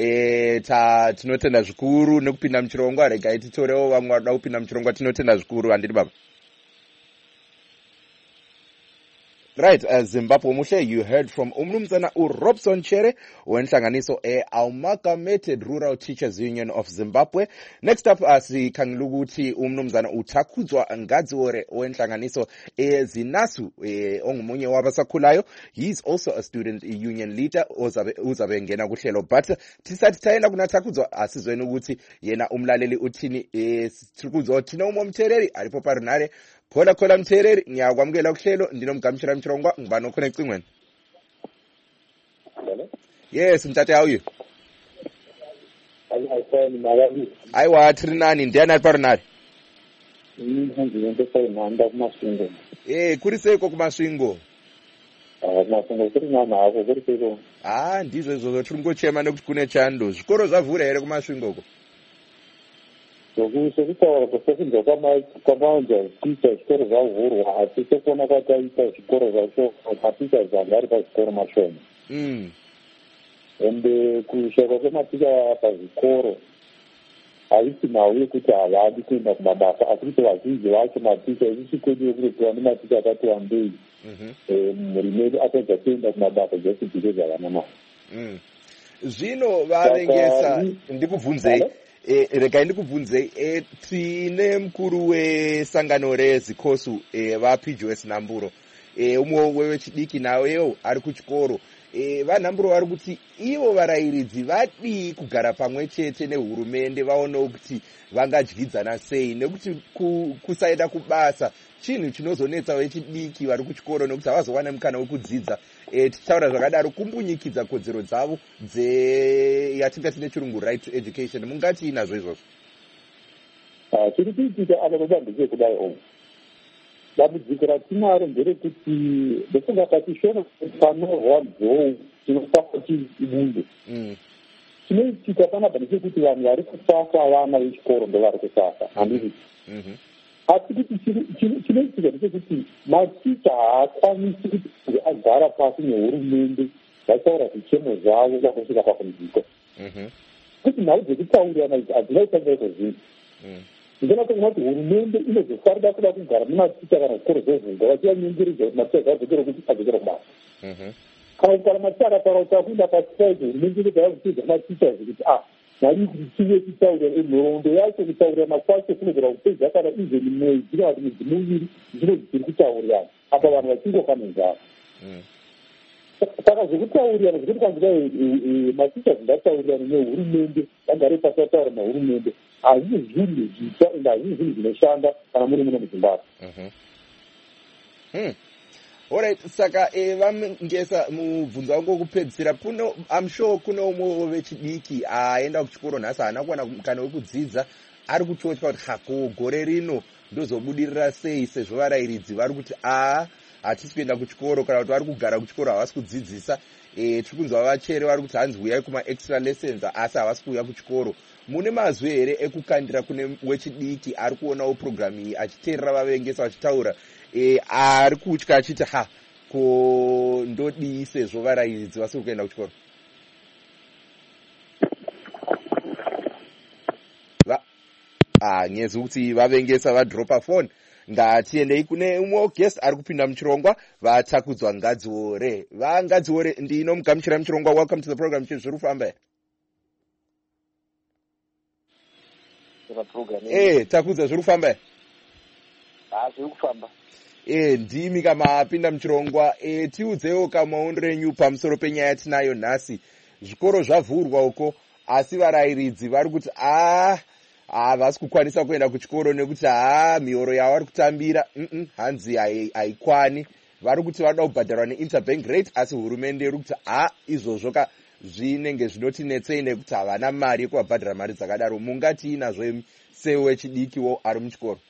Eh ta tinotenda zvikuru nekupinda muchirongwa regai titorewo vamwe vanoda kupinda muchirongwa tinotenda zvikuru handiti baba. Right, uh, Zimbabwe Mushe, you heard from Umnumzana Urobson Chere, wenhlanganiso e Amalgamated Rural Teachers Union of Zimbabwe. Next up, asi kangiluguti Umnumzana Utakudzwa Ngadziore, wenhlanganiso e Zinasu, e ongumunye wabasakhulayo. He is also a student union leader, uzabe uzabe ngena kuhlelo. But tisati tayenda kuna Takudzwa asizweni ukuthi yena umlaleli uthini e Takudzwa thina umomthereri alipo parinare. Khola khola mthereri ngiyakwamukela kuhlelo ndinomgamshira mchirongwa ngibani okhona ecingweni. Yes mthathe how are you? Hayi fine malawi. Aiwa trinani ndiyana parinari. Ngizwe into sayinanda kumaswingo. Eh kuriseko kumaswingo. Ah kumaswingo trinani hapo kuriseko. Ah ndizvo izvo tiri ngochema nekuti kune chando. Zvikoro zvavhura here kumaswingo ko? Sokutaura kwekufunga kwamanje ticha zvikoro zvavhurwa asi sekuona kwataita zvikoro zvacho maticha zvanga ari pazvikoro mashoma. Ende kushaka kwematicha pazvikoro havisi nhau yekuti havadi kuenda kumabasa asi kuti vazhinji vacho maticha isi kwedu yekuti vane maticha akati wandei mhuri medu apedza kuenda kumabasa just because havana mari. Zvino varengesa ndikubvunzei E, regai ndikubvunzei e, tine mukuru wesangano rezikosu e, vaP J S Namburo e, umwe wechidiki nawewo ari kuchikoro e, vanhamburo vari kuti ivo varayiridzi vadii kugara pamwe chete nehurumende vaonewo kuti vangadyidzana sei nekuti ku, kusaenda kubasa chinhu chinozonetsa vechidiki vari kuchikoro nekuti havazowana mukana wekudzidza. E, tichitaura zvakadaro kumbunyikidza kodzero dzavo dze yatingati nechirungu right to education mungati inazvo izvozvo? Ah chiri kuitika apa kudambike kudai omwe dambudziko ratinaro nderekuti ndofunga kuti shona panorwa dzou tinofanira tiibunde. Chinoitika panapa ndechekuti vanhu vari kusasa vana vechikoro ndo vari kusasa handiti. Asi kuti chinoitika ndechekuti maticha haakwanisi kuti agara pasi nehurumende vaitaura zvichemo zvavo vakasvika pakunziko kuti nhau dzekutaurirana idzi hadzinaitanga iko zvinhu ndina kuona kuti hurumende inozofarida kuda kugara nematicha kana zvikoro zvezvunga vachivanyengeredza kuti maticha zvadzokere kuti adzokere kubasa kana kugara maticha akataura kuti akuenda pasikaidi hurumende inogara kudzidza maticha zvekuti a nari kuti tive kutaurira nhoroondo yacho kutaurira makwacho kunogara kupedza kana izeni mwedzi kana kuti midzi muviri zvinodzi tiri kutaurirana apa vanhu vachingofanenzana saka zvekutaurirana zvekuti kwanzika maticha zvingataurirana nehurumende vagare pasi vataura nehurumende hazvisi zvinhu zvitsva ende hazvisi zvinhu zvinoshanda kana muri muno muzimbabwe. Alright, saka vamungesa mubvunzo wangu wokupedzisira puno I'm sure kuno umwe vechidiki aenda kuchikoro nhasi haana kuwana mukana wekudzidza ari kuchotya kuti hako gore rino ndozobudirira sei sezvo varairidzi vari kuti a hatisi kuenda kuchikoro kana kuti vari kugara kuchikoro havasi kudzidzisa. E, tiri kunzwa vachere vari kuti hanzi uyai kuma-extra lessons asi havasi kuuya kuchikoro. Mune mazwi here ekukandira kune wechidiki ari kuonawo programu iyi achiteerera vavengesa vachitaura e, ari kutya achiti ha ko ndodii sezvo varairidzi vasiri kuenda kuchikoro. Va ah nyezi kuti vavengesa vadropa phone. Ngatiendei kune umwe guest ari kupinda muchirongwa vatakudzwa Ngadziore. VaNgadziore ndino mugamuchira muchirongwa. Welcome to the program. Zviri kufamba eh takudza zviri kufamba ah zviri kufamba eh ndimi kama apinda muchirongwa eh tiudzewo kamaondo renyu pamusoro penyaya tinayo nhasi. Zvikoro zvavhurwa uko asi varairidzi vari kuti ah havasi kukwanisa kuenda kuchikoro nekuti ha mihoro yavo vari kutambira mm hanzi haikwani. Vari kuti vanoda kubhadharwa neinterbank rate asi hurumende iri kuti ha izvozvo ka zvinenge zvinotinetsei nekuti havana mari yekuvabhadhara mari dzakadaro. Mungati nazvo sewechidiki ari muchikoro?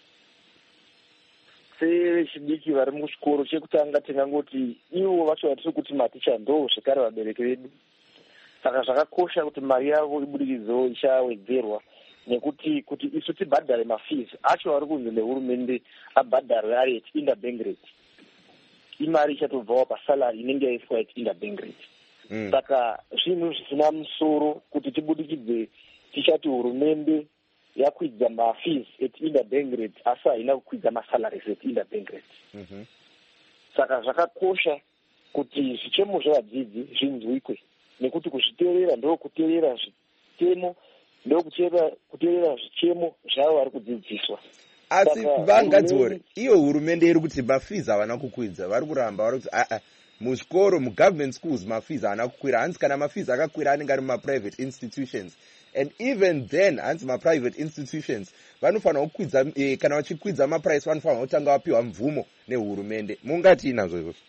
Sevechidiki vari muchikoro chekutanga tingangoti ivo vacho vatiri kuti maticha ndo zvekare vabereki vedu, saka zvakakosha kuti mari yavo ibudikidzewo ichawedzerwa nekuti kuti isu tibhadhare mafees acho ari kunzi nehurumende abhadharwe ari at interbank rate. Imari ichatobvawo pasalary inenge yaiswa at interbank rate. Mm. Saka zvinhu zvisina musoro kuti tibudikidze tichati hurumende yakwidza mafees at interbank rate asi haina kukwidza masalaries at interbank rate. Mm-hmm. Saka zvakakosha kuti zvichemo zvevadzidzi zvinzwikwe nekuti kuzviteerera ndo kuteerera zvitemo ndo kuteerera zvichemo zvavo vari kudzidziswa. Asi VaNgadziore iyo hurumende iri kuti mafees havana kukwidza, vari kuramba vari kuti a muzvikoro mugovernment schools mafees haana kukwira. Hanzi kana mafees akakwira anenge ari mumaprivate institutions, and even then hanzi maprivate institutions vanofanira kukwidza eh, kana vachikwidza maprice vanofanira kutanga vapiwa mvumo nehurumende. Mungati inazvo izvozvo?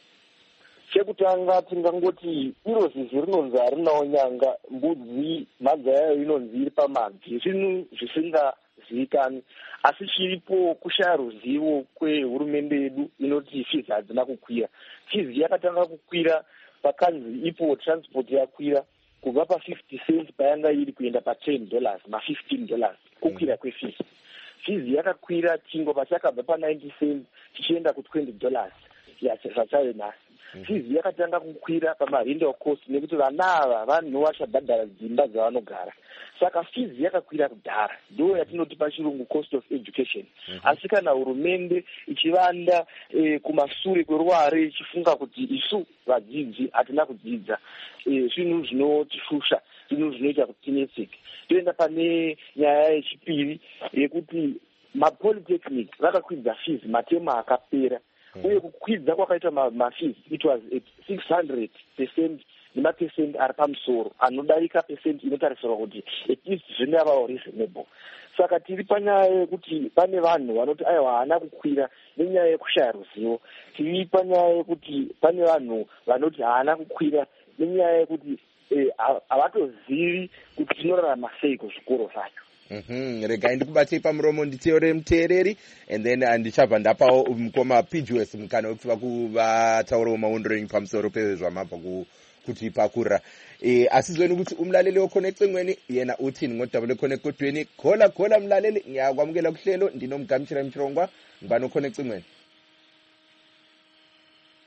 Chekutanga tingangoti iro zizi rinonzi harinawo nyanga, mbudzi mhanza yayo inonzi iri pamabvi, zvinhu zvisingazivikani. Asi chiripo kushaya ruzivo kwehurumende yedu inoti fees hadzina kukwira. Fees yakatanga kukwira pakanzi ipo transport yakwira kubva pa-fifty cents payanga iri kuenda pa-ten dollars ma-fifteen dollars kukwira kwefees. Fees yakakwira chingo pachakabva pa-ninety cents chichienda ku-twenty dollars zvachayo nhasi. Fees yakatanga kukwira pamarental cost nekuti vana ava vanhu vachabhadhara dzimba dzavanogara. Saka fees yakakkwira kudhara, ndo yatinoti pachirungu cost of education. Mm-hmm. Asi kana hurumende ichivanda eh, kumashure kweruware ichifunga kuti isu vadzidzi hatina kudzidza, zvinhu eh, zvinotifusha, zvinhu zvinoita kuti tinetseke. Toenda pane nyaya yechipiri yekuti mapolytechnic vakakwidza fees matema akapera. Mm. Uye kukwidza kwakaita mafees it was at six hundred percent nemapesenti ari pamusoro anodarika pesenti inotarisirwa kuti at least zvingavawo reasonable. Saka tiri panyaya yekuti pane vanhu vanoti aiwa haana kukwira nenyaya yekushaya ruzivo. Tiri panyaya yekuti pane vanhu vanoti haana kukwira nenyaya yekuti havatozivi kuti tinorarama sei kuzvikoro zvacho. Mhm, regai ndikubatei pamuromo nditeore muteereri and then ndichabva ndapawo mukoma P G S mukana wekuti vakuvataurawo maondero enyu pamusoro pezvamabva kuti pakurira. Eh, asi zvoni kuti umlaleli weconnect mweni yena uthini ngodabule connect kodweni khola khola mlaleli ngiyakwamukela kuhlelo ndinomugamuchira mchirongwa ngibano connect mweni.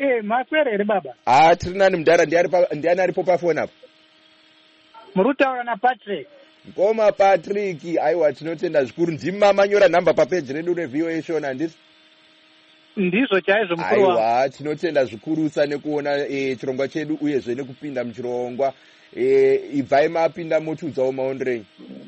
Eh, maswere here baba. Ah, tiri nani mudhara, ndiani aripo pafoni apo? Muri kutaura naPatrick. Ngoma Patrick, aiwa tinotenda zvikuru. Ndimi mamanyora nhamba papeji redu reV O A Shona, handiti? Ndizvo chaizvo mukuru wangu. Aiwa, tinotenda zvikurusa nekuona e, chirongwa chedu uyezve nekupinda muchirongwa. E, ibvai mapinda motiudzawo maondero enyu.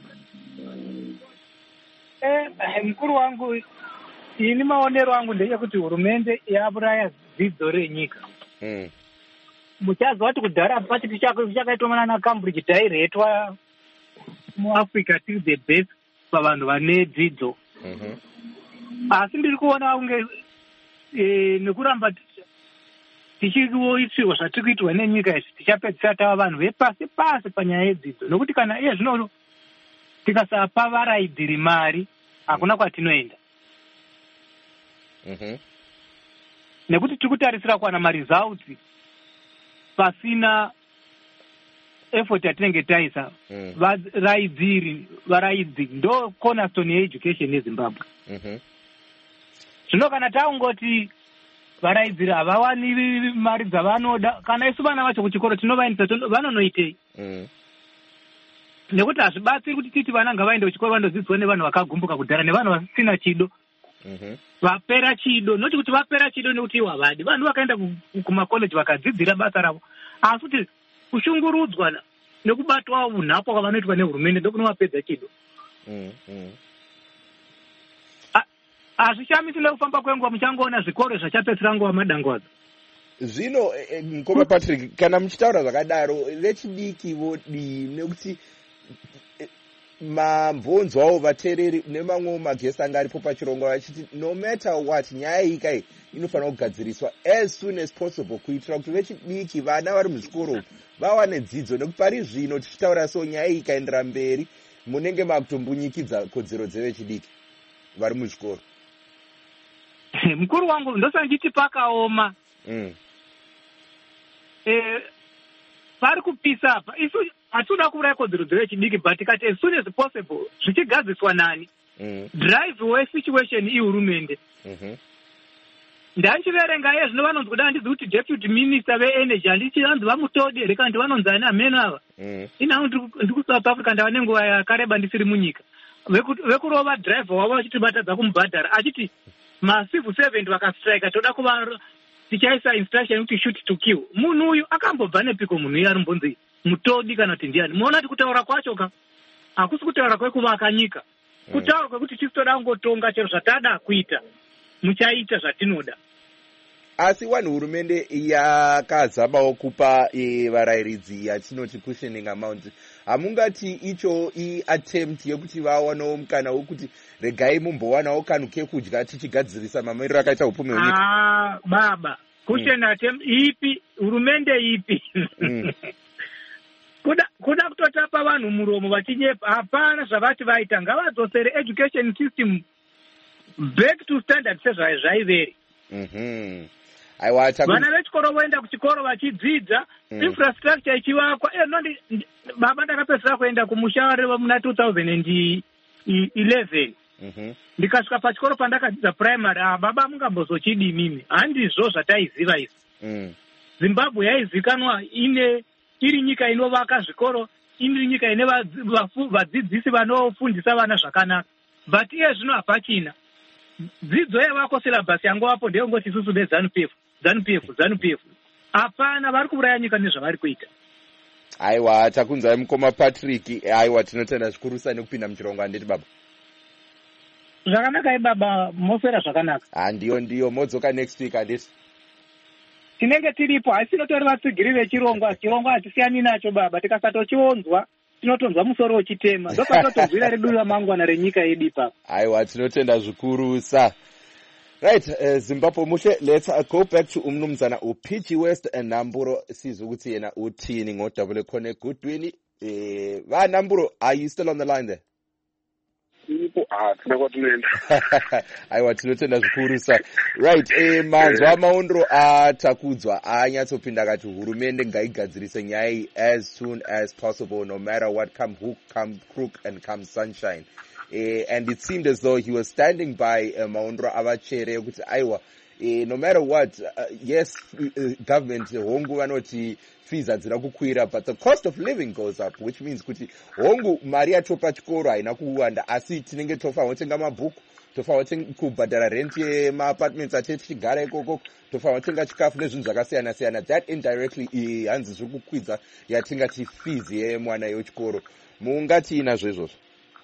Eh, mukuru wangu, ini maonero angu ndechekuti hurumende yaburaya dzidzo renyika. Mm. Muchazwa kuti kudhara pachiti chakaitwa na Cambridge tairetwa muAfrica tiri the best pavanhu vane dzidzo. Mhm. Asi ndiri kuona kunge e, nekuramba tichiitwa zvatiri kuitwa nenyika izvi tichapedzisira tava vanhu vepasi pasi panyaya yedzidzo, nokuti kana iye zvino tikasapa varaidhiri mari hakuna kwatinoenda. Mhm. Nekuti tiri kutarisira kuwana maresults pasina effort yatinenge taisa. Mm. Varaidziri varaidzi ndo cornerstone yeeducation yeZimbabwe. Mhm. Zvino kana taungoti varaidziri havawani mari dzavanoda, kana isu vana vacho kuchikoro tinovaendesa vanonoitei? Mm. Nekuti hazvibatsiri kuti titi vana ngavaende kuchikoro vandodzidzwa nevanhu vakagumbuka kudhara, nevanhu vasina chido. Mhm. Vapera chido, noti kuti vapera chido nekuti iwo havadi. Vanhu vakaenda kumakoleji vakadzidzira basa ravo, asi kuti kushungurudzwa nekubatwa unhapo kwavanoitwa nehurumende ndokunovapedza chido. Mm. Mm. Hazvishamisi nekufamba kwenguva muchangoona zvikoro zvachapedzisira nguva madangwadza. Zvino mukoma Patrick, kana muchitaura zvakadaro vechidiki vodii, nekuti mambonzwawo vateereri nemamwe magesi anga aripo pachirongwa vachiti no matter what nyaya ika iyi inofanira kugadziriswa as soon as possible kuitira kuti vechidiki vana vari muzvikoro vawane dzidzo, nekuti pari zvino tichitaura so nyaya iyi ikaendera mberi munenge makutombunyikidza kodzero dzevechidiki vari muzvikoro. Mukuru wangu ndosaka ndichiti pakaoma. Mm. Eh, pari kupisa apa isu hatinoda kuuraya kodzero dzevechidiki, but tikati as soon as possible zvichigadziswa nani. Mm. Drive wesituation ihurumende. Mhm. Ndaichiverenga iye zvino vanonzi kudai ndidzi kuti deputy minister veenergy handichivanzi vamutodi here kana kuti vanonzi ani ameno ava. Mm. Inao ndiri kuSouth Africa ndava nenguva yakareba ndisiri munyika. Vekurova driver wavo vachitibatadza kumubhadhara achiti macivil servant vakastrike toda kuva tichaisa instruction kuti shoot to kill. Munhu uyu akambobva nepiko munhu iye arimbonzi mutodi kana kuti ndiani? Muona kuti kutaura kwacho ka hakusi kutaura kwekuvaka nyika. Kutaura kwekuti tisitoda kungotonga chero zvatada kuita muchaita zvatinoda. Asi wani hurumende yakazamawo kupa e, varairidzi yatinoti cushioning amount. Hamungati icho i-attempt yekuti vawanawo mukana wekuti regai mumbowanawo kanhu kekudya tichigadzirisa mamiriro akaita upfumi hwenyika? Ah, baba, cushion mm. attempt ipi? Hurumende ipi? Mm. kuda kuda kutotapa vanhu muromo vachinyepa, hapana zvavati vaita. Ngavadzosere education system back to standard sezvaiveri. Mhm. Vana vechikoro voenda kuchikoro vachidzidza, mm. infrastructure ichivakwa. Eh, nondi baba ndakapedzera kuenda kumusha reva muna two thousand eleven. Mhm. Ndikasvika pachikoro pandakadzidza primary, ah baba mungambozochidi mimi. Handizvo zvataiziva izvi. Mm. Zimbabwe yaizikanwa ine iri nyika inovaka zvikoro, iri nyika ine vadzidzisi vanofundisa vana zvakanaka. But iye zvino hapachina. Dzidzo yavako syllabus yangu wapo ndeyongoti isusu beZANU-P F, ZANU-P F, ZANU-P F. Hapana, vari kuuraya nyika nezvavari kuita. Aiwa, takunzai mukoma Patrick. Aiwa, tinotenda zvikurusa nekupinda muchirongwa handiti baba. Zvakanaka ibaba, mofera zvakanaka. Ah, ndiyo ndiyo, modzoka next week handiti. Tinenge tiripo, asi notori vatsigiri vechirongwa, chirongwa hatisiyani nacho baba, tikasatochionzwa tinotonzwa musoro wechitema. Ndopatotobvira redu ramangwana renyika yedu ipapo. Aiwa, tinotenda zvikurusa. Right, uh, Zimbabwe mushe, let's uh, go back to umnumzana uPG West and Namburo sizwe ukuthi yena uthini ngodabule khona egudwini. Eh, va Namburo, are you still on the line there? Ipo ah tinako tinenda. Aiwa, tinotenda zvikurusa. Right, eh manzwa amaondro atakudzwa anyatsopinda kati hurumende ngaigadzirise nyaya iyi as soon as possible, no matter what, come hook, come crook, and come sunshine. Uh, and it seemed as though he was standing by uh, maondro avachere kuti aiwa uh, no matter what, uh, yes, uh, government, hongu vanoti fees hadzina kukwira, but the cost of living goes up, which means kuti hongu mari yacho pachikoro haina kuwanda, asi tinenge tofanira kutenga mabhuku, tofanira kubhadhara rent yemaapartments atete tichigara ikoko, tofanira kutenga chikafu nezvinhu zvakasiyana siyana. That indirectly hanzi zviri kukwidza yatingati fees yemwana wechikoro. Mungati inazvo izvozvo?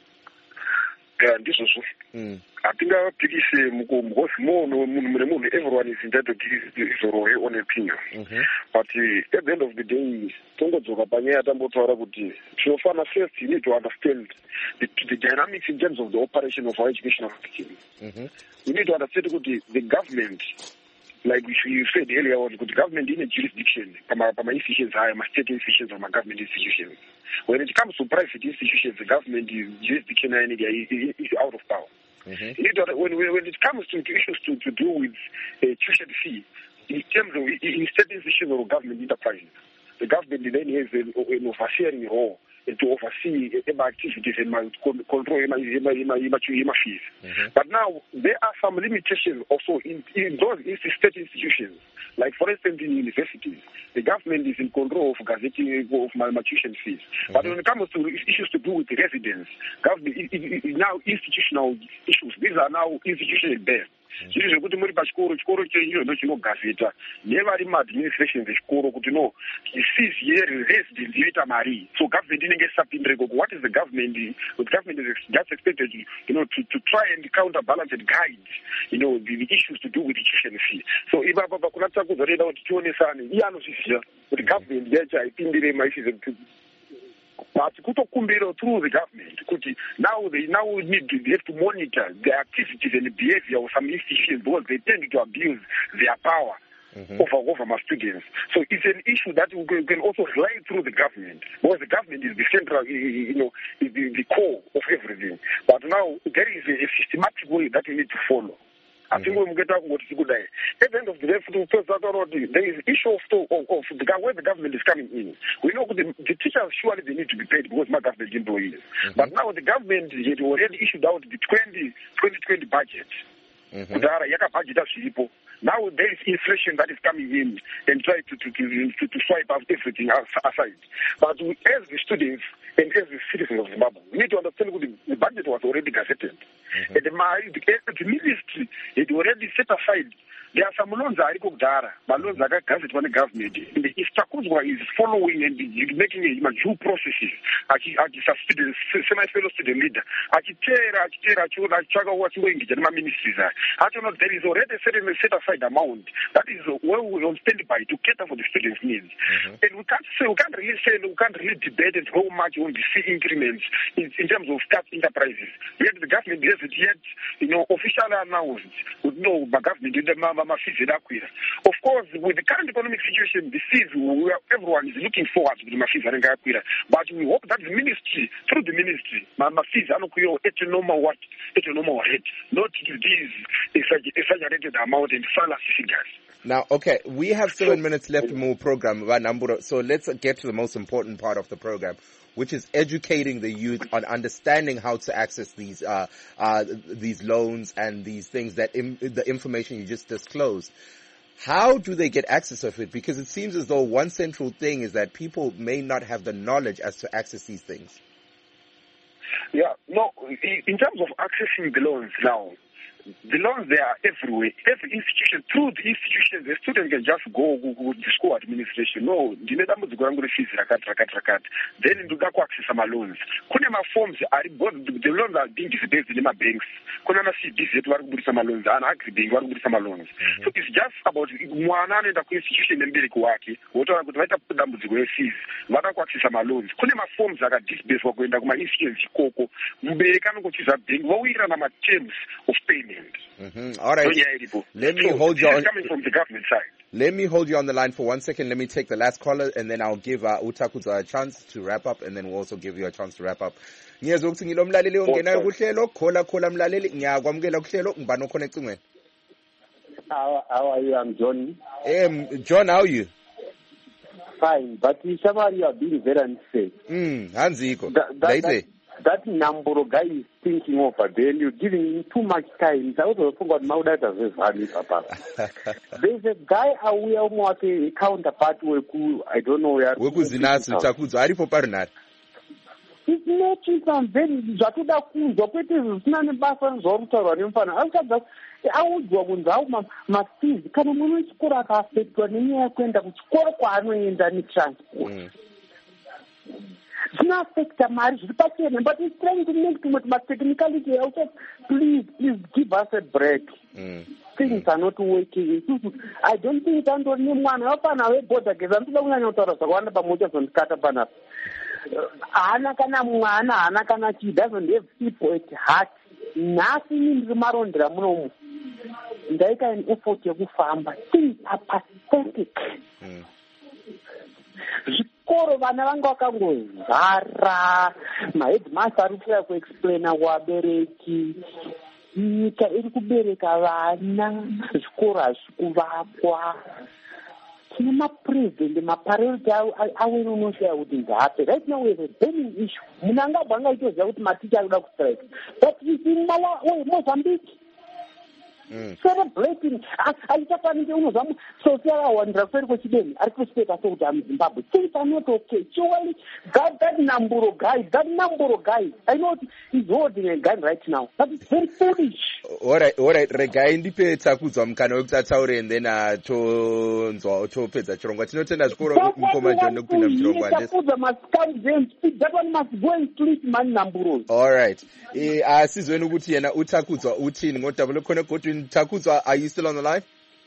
Ndizvozvo hatingapikise because munhu nemunhu everyone is entitled to his or her own opinion. But uh, at the end of the day, tongodzoka panyaya tambotaura kuti tinofana first you need to understand the, the dynamics in terms of the operation of our educational system. You need to understand kuti the government, like we said earlier on, the government in a jurisdiction, pama institutions higher, state institutions or government institutions. When it comes to private institutions, the government is jurisdiction is out of power. Mm-hmm. You know, when, when it comes to issues to, to do with uh, tuition fee, in terms of in state institutions or government enterprises, the government then has an, an overseeing role to oversee my activities and my control my, my, my, my fees. Mm-hmm. But now there are some limitations also in, in those state institutions. Like for instance in universities, the government is in control of gazetting of my, my tuition fees. Mm-hmm. But when it comes to issues to do with residence, government it, it, it, now institutional issues. These are now institutional based. Zviri zvekuti muri pachikoro chikoro chenyu ndo chinogazeta nevari maadministration vechikoro kuti no fees yeresidence yoita mari, so government inenge isapindire koko. What is the government? The government is just expected, you know, to, to try and counterbalance and guide, you know, the, the issues to do with the tuition fee. So ipapa pakunatsa kuzoreda kuti tionesane iye anozviziva kuti government yacho haipindire maissues. But kutokumbira through the government, now they now need to, they have to monitor the activities and the behavior of some institutions because they tend to abuse their power mm-hmm. over over my students. So it's an issue that we can also slide through the government because the government is the central, you know, is the, the core of everything. But now there is a, a systematic way that we need to follow. I think we will get out what is good day. At the end of the day, there is issue of, of, of the, where the government is coming in. We know the, the teachers surely they need to be paid because my government employees. Mm-hmm. But now the government has already issued out the twenty twenty budget. Mm-hmm. Now there is inflation that is coming in and try to to, to, to, to swipe out everything aside. But we, as the students and as the citizens of Zimbabwe, we need to understand that the budget was already gazetted. Mm-hmm. And the, the, the ministry had already set aside. There are some loans that are kugara, but loans that are gazetted by the government. And if Takuzwa is following and making a due processes, as a student, semi-fellow student leader, as a chair, as a chair, as a chair, what's going to the ministries. I don't know, there is already a certain set aside amount that is well on standby to cater for the students' needs. Mm-hmm. And we can't say, we can't really say, we can't really debate how much on the fee increments in, in terms of staff enterprises. Yet the government hasn't yet, you know, officially announced, with no government, of course, with the current economic situation, the fees, everyone is looking forward to the fees. But we hope that the ministry, through the ministry, my fees are not at a normal what, at a normal rate, not these exaggerated amount and fallacy figures. Now, okay, we have seven so, minutes left to move program, so let's get to the most important part of the program, which is educating the youth on understanding how to access these uh, uh, these loans and these things that im- the information you just disclosed. How do they get access of it? Because it seems as though one central thing is that people may not have the knowledge as to access these things. Yeah, no, in terms of accessing the loans now, the loans, they are everywhere. Every institution, through the institution, the student can just go to the school administration. No, the fees rakat, rakat, rakat. Then you can access some loans. Kuna forms are the loans are being disbursed in my banks. Kuna na C Ds that work with some loans and agri being work with some loans. So it's just about one and the institution and Berikuaki. What are the right up to them with the fees? What are access some loans? Kuna forms are disbursed for going to my institution. Coco, Mbekan, which is a big, we run a terms of payment. Mm-hmm. All right. Let me so hold you on. Coming from the government side. Let me hold you on the line for one second. Let me take the last caller, and then I'll give uh, Utakuza a chance to wrap up, and then we'll also give you a chance to wrap up. Ngiyezwa ukuthi ngilo mlaleli ongenayo kuhlelo, khola khola mlaleli, ngiyakwamukela kuhlelo, ngibani oconnect ngwena. How how are you? I'm John. Um, John, how are you? Fine, but somebody you are being very unfair. Mm, Hanziko. That, that, that, that Namboro guy is thinking over there, and you're giving him too much time. I also forgot Maudata Zezani, Papa. There's a guy aware of a counterpart where I don't know where. Wekuzinasu Chakuzo, Ari for Parnat. It's not some very Jatuda Kun, Joketis, Nani Basan, Zorta, or Infana. After that, I would go on the my fees. Can a woman score a half to an year when the score quadrant in the transport? It's not affect a marriage, but it's trying to make too much technicality. Also, please, please give us a break. Mm. Things are not working. I don't think it's under one up and away, but I guess I'm not going to one of the motors on Katabana. Ana kana mwana, ana kana she doesn't have people at heart. Nothing in the maron dramono. They can effort to farm, things are pathetic. Zvikoro vana vanga vakangozara, maheadmaster ari kuuya kuexplaina kuvabereki, nyika iri kubereka vana, zvikoro hazvi kuvakwa. Tine mapresident, mapriority awere unosvika kuti ngape. Right now we have a burning issue. Munhu angabva angaitoziva kuti maticha ari kuda kustrike. But it's in Mozambique. Celebrating, aichafanike unozwa sosi akawandira kuseri kwechideni ari kuspeka sokuti amuzimbabwe. Things are not okay. Surely that, that Namboro guy, that Namboro guy, I know he's holding a gun right now, but it's very foolish. Alright, alright, regai ndipe Chakuzo mukana wekuti ataure and then tonzwa topedza chirongwa. Tinotenda zvikuru mukoma John nokupinda muchirongwa. Chakuzo must come then speak. That one must go and sleep, man, Namboro. Alright. Eh, asizweni ukuthi yena uTakuzo uthini ngoba lokho Godwin Chakuzo, are you still on the line?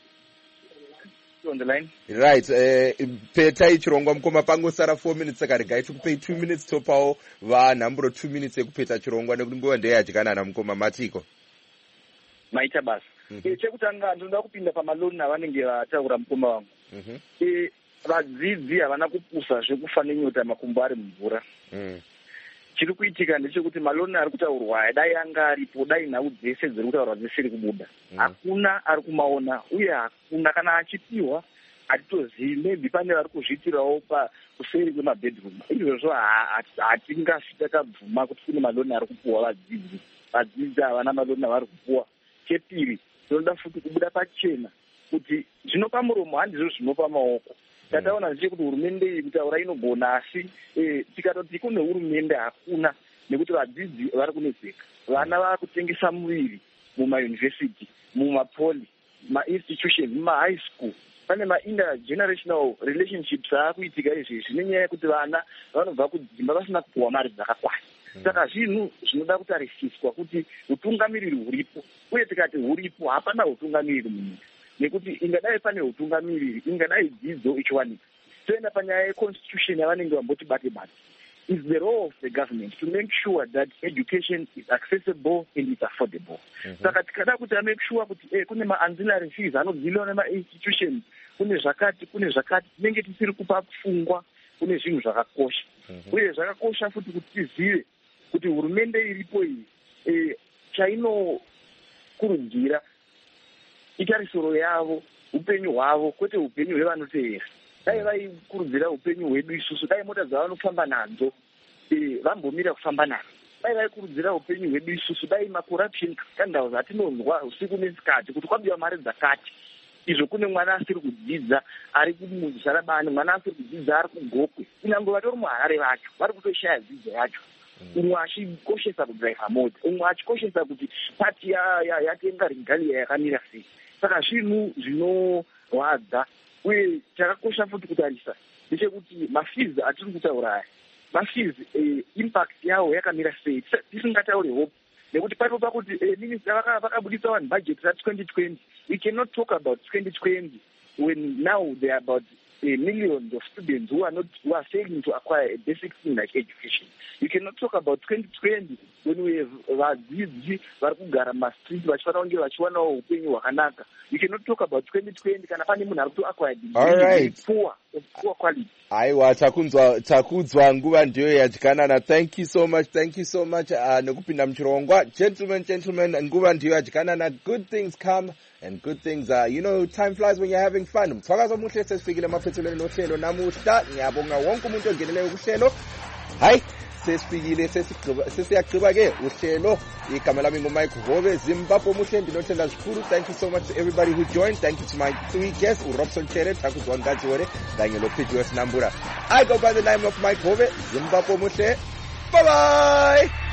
On the line. Right. Eh, peta ichirongwa mukoma pango sara four minutes akarega itukupe two minutes topawo va Namboro two minutes ekupeta chirongwa nekuti nguva ndeyajikana na mukoma Matiko. Maita basi. Eh, chekutanga ndinoda kupinda pamaloni navanenge vataura mukoma wangu. Mhm. Eh, vadzidzi havana kupusa zvekufana nyota makumbo ari mumvura. Mhm. Chiri kuitika ndechekuti maloni ari kutaurwa dai anga aripo dai nhau dzese dziri kutaurwa dzisiri kubuda. Hakuna ari kumaona uye hakuna kana achipiwa hatitozivi maybe pane vari kuzviitirawo kuseri kwemabedroom. Izvozvo hatingasi takabvuma kuti kune maloni ari kupuwa vadzidzi. Vadzidzi havana maloni avari kupuwa. Chepiri, tinoda futi kubuda pachena kuti zvinopa muromo handizvo zvinopa maoko. Tataona zviche kuti hurumende iyi kutaura inogona asi tikatoti kune hurumende hakuna nekuti vadzidzi vari kunetseka. Vana vari kutengesa muviri mumayunivhesiti, mumapoli, mainstitution, mumahigh school. Pane ma-intergenerational relationships aakuitika izvezvi nenyaya yekuti vana vanobva kudzimba vasina kupuwa mari dzakakwana. Saka zvinhu zvinoda kutarisiswa kuti utungamiriri huripo, uye tikati huripo hapana utungamiriri munyika. Nekuti ingadai pane utungamiriri, ingadai dzidzo ichiwanika. Toenda panyaya yeconstitution yavanenge vamboti bate bate. It's the role of the government to make sure that education is accessible and it's affordable. Saka tikada kuti make sure kuti eh, kune ma-ancillary fees anodziliwa nema-institutions, kune zvakati, kune zvakati, tinenge tisiri kupa pfungwa, kune zvinhu zvakakosha. Uye zvakakosha futi kuti tizive kuti hurumende iripo iyi eh, chainokurudzira itarisiro yavo, upenyu hwavo, kwete upenyu hwevanoteera. Dai vaikurudzira upenyu hwedu isusu, dai mota dzavanofamba nadzo eh, vambomira kufamba nadzo. Dai vaikurudzira upenyu hwedu isusu, dai macorruption scandals atinonzwa usiku nesikati kuti kwabiwa mari dzakati. Izvo kune mwana asiri kudzidza ari kumuzarabani, mwana asiri kudzidza ari kugokwe. Kunyange vatori muHarare vacho vari kutoshaya dzidzo yacho. Umwe achikoshesa kudhiraivha mota, umwe achikoshesa kuti pati yatenga regalia yakamira sei. Saka zvinhu zvinorwadza uye chakakosha futi kutarisa ndechekuti mafees atiri kutaura aya, mafees impact yawo yakamira sei. Tisingataure hope nekuti paripo pakuti minister vakabudisa one budget ra-twenty twenty. We cannot talk about twenty twenty when now there are about uh, millions of students who are not who are failing to acquire a basic thing like education. You cannot talk about twenty twenty when we have vadzidzi vari kugara mastreet vachifanira kunge vachiwanawo upenyu hwakanaka. You cannot talk about twenty twenty kana pane munhu ari kutoacquire degree poor of poor quality. Aiwa, takunzwa takudzwa nguva ndiyo yadyikanana. Thank you so much, thank you so much uh, nekupinda muchirongwa. Gentlemen, gentlemen, nguva ndiyo yadyikanana. Good things come and good things are, you know, time flies when you're having fun. Mthwakazo muhle sesifikile maphethelweni nohlelo namuhla. Ngiyabonga wonke umuntu ongeneleyo kuhlelo. Hayi, sesifikile sesigqiba sesiyagqiba ke uhlelo. Igama lami nguMike Hove. Zimbabwe muhle ndinothanda zikhulu. Thank you so much to everybody who joined. Thank you to my three guests, uRobson Chere, Takuzwan Gadziwere, kanye noPhidiwes Nambura. I go by the name of Mike Hove. Zimbabwe muhle. Bye bye.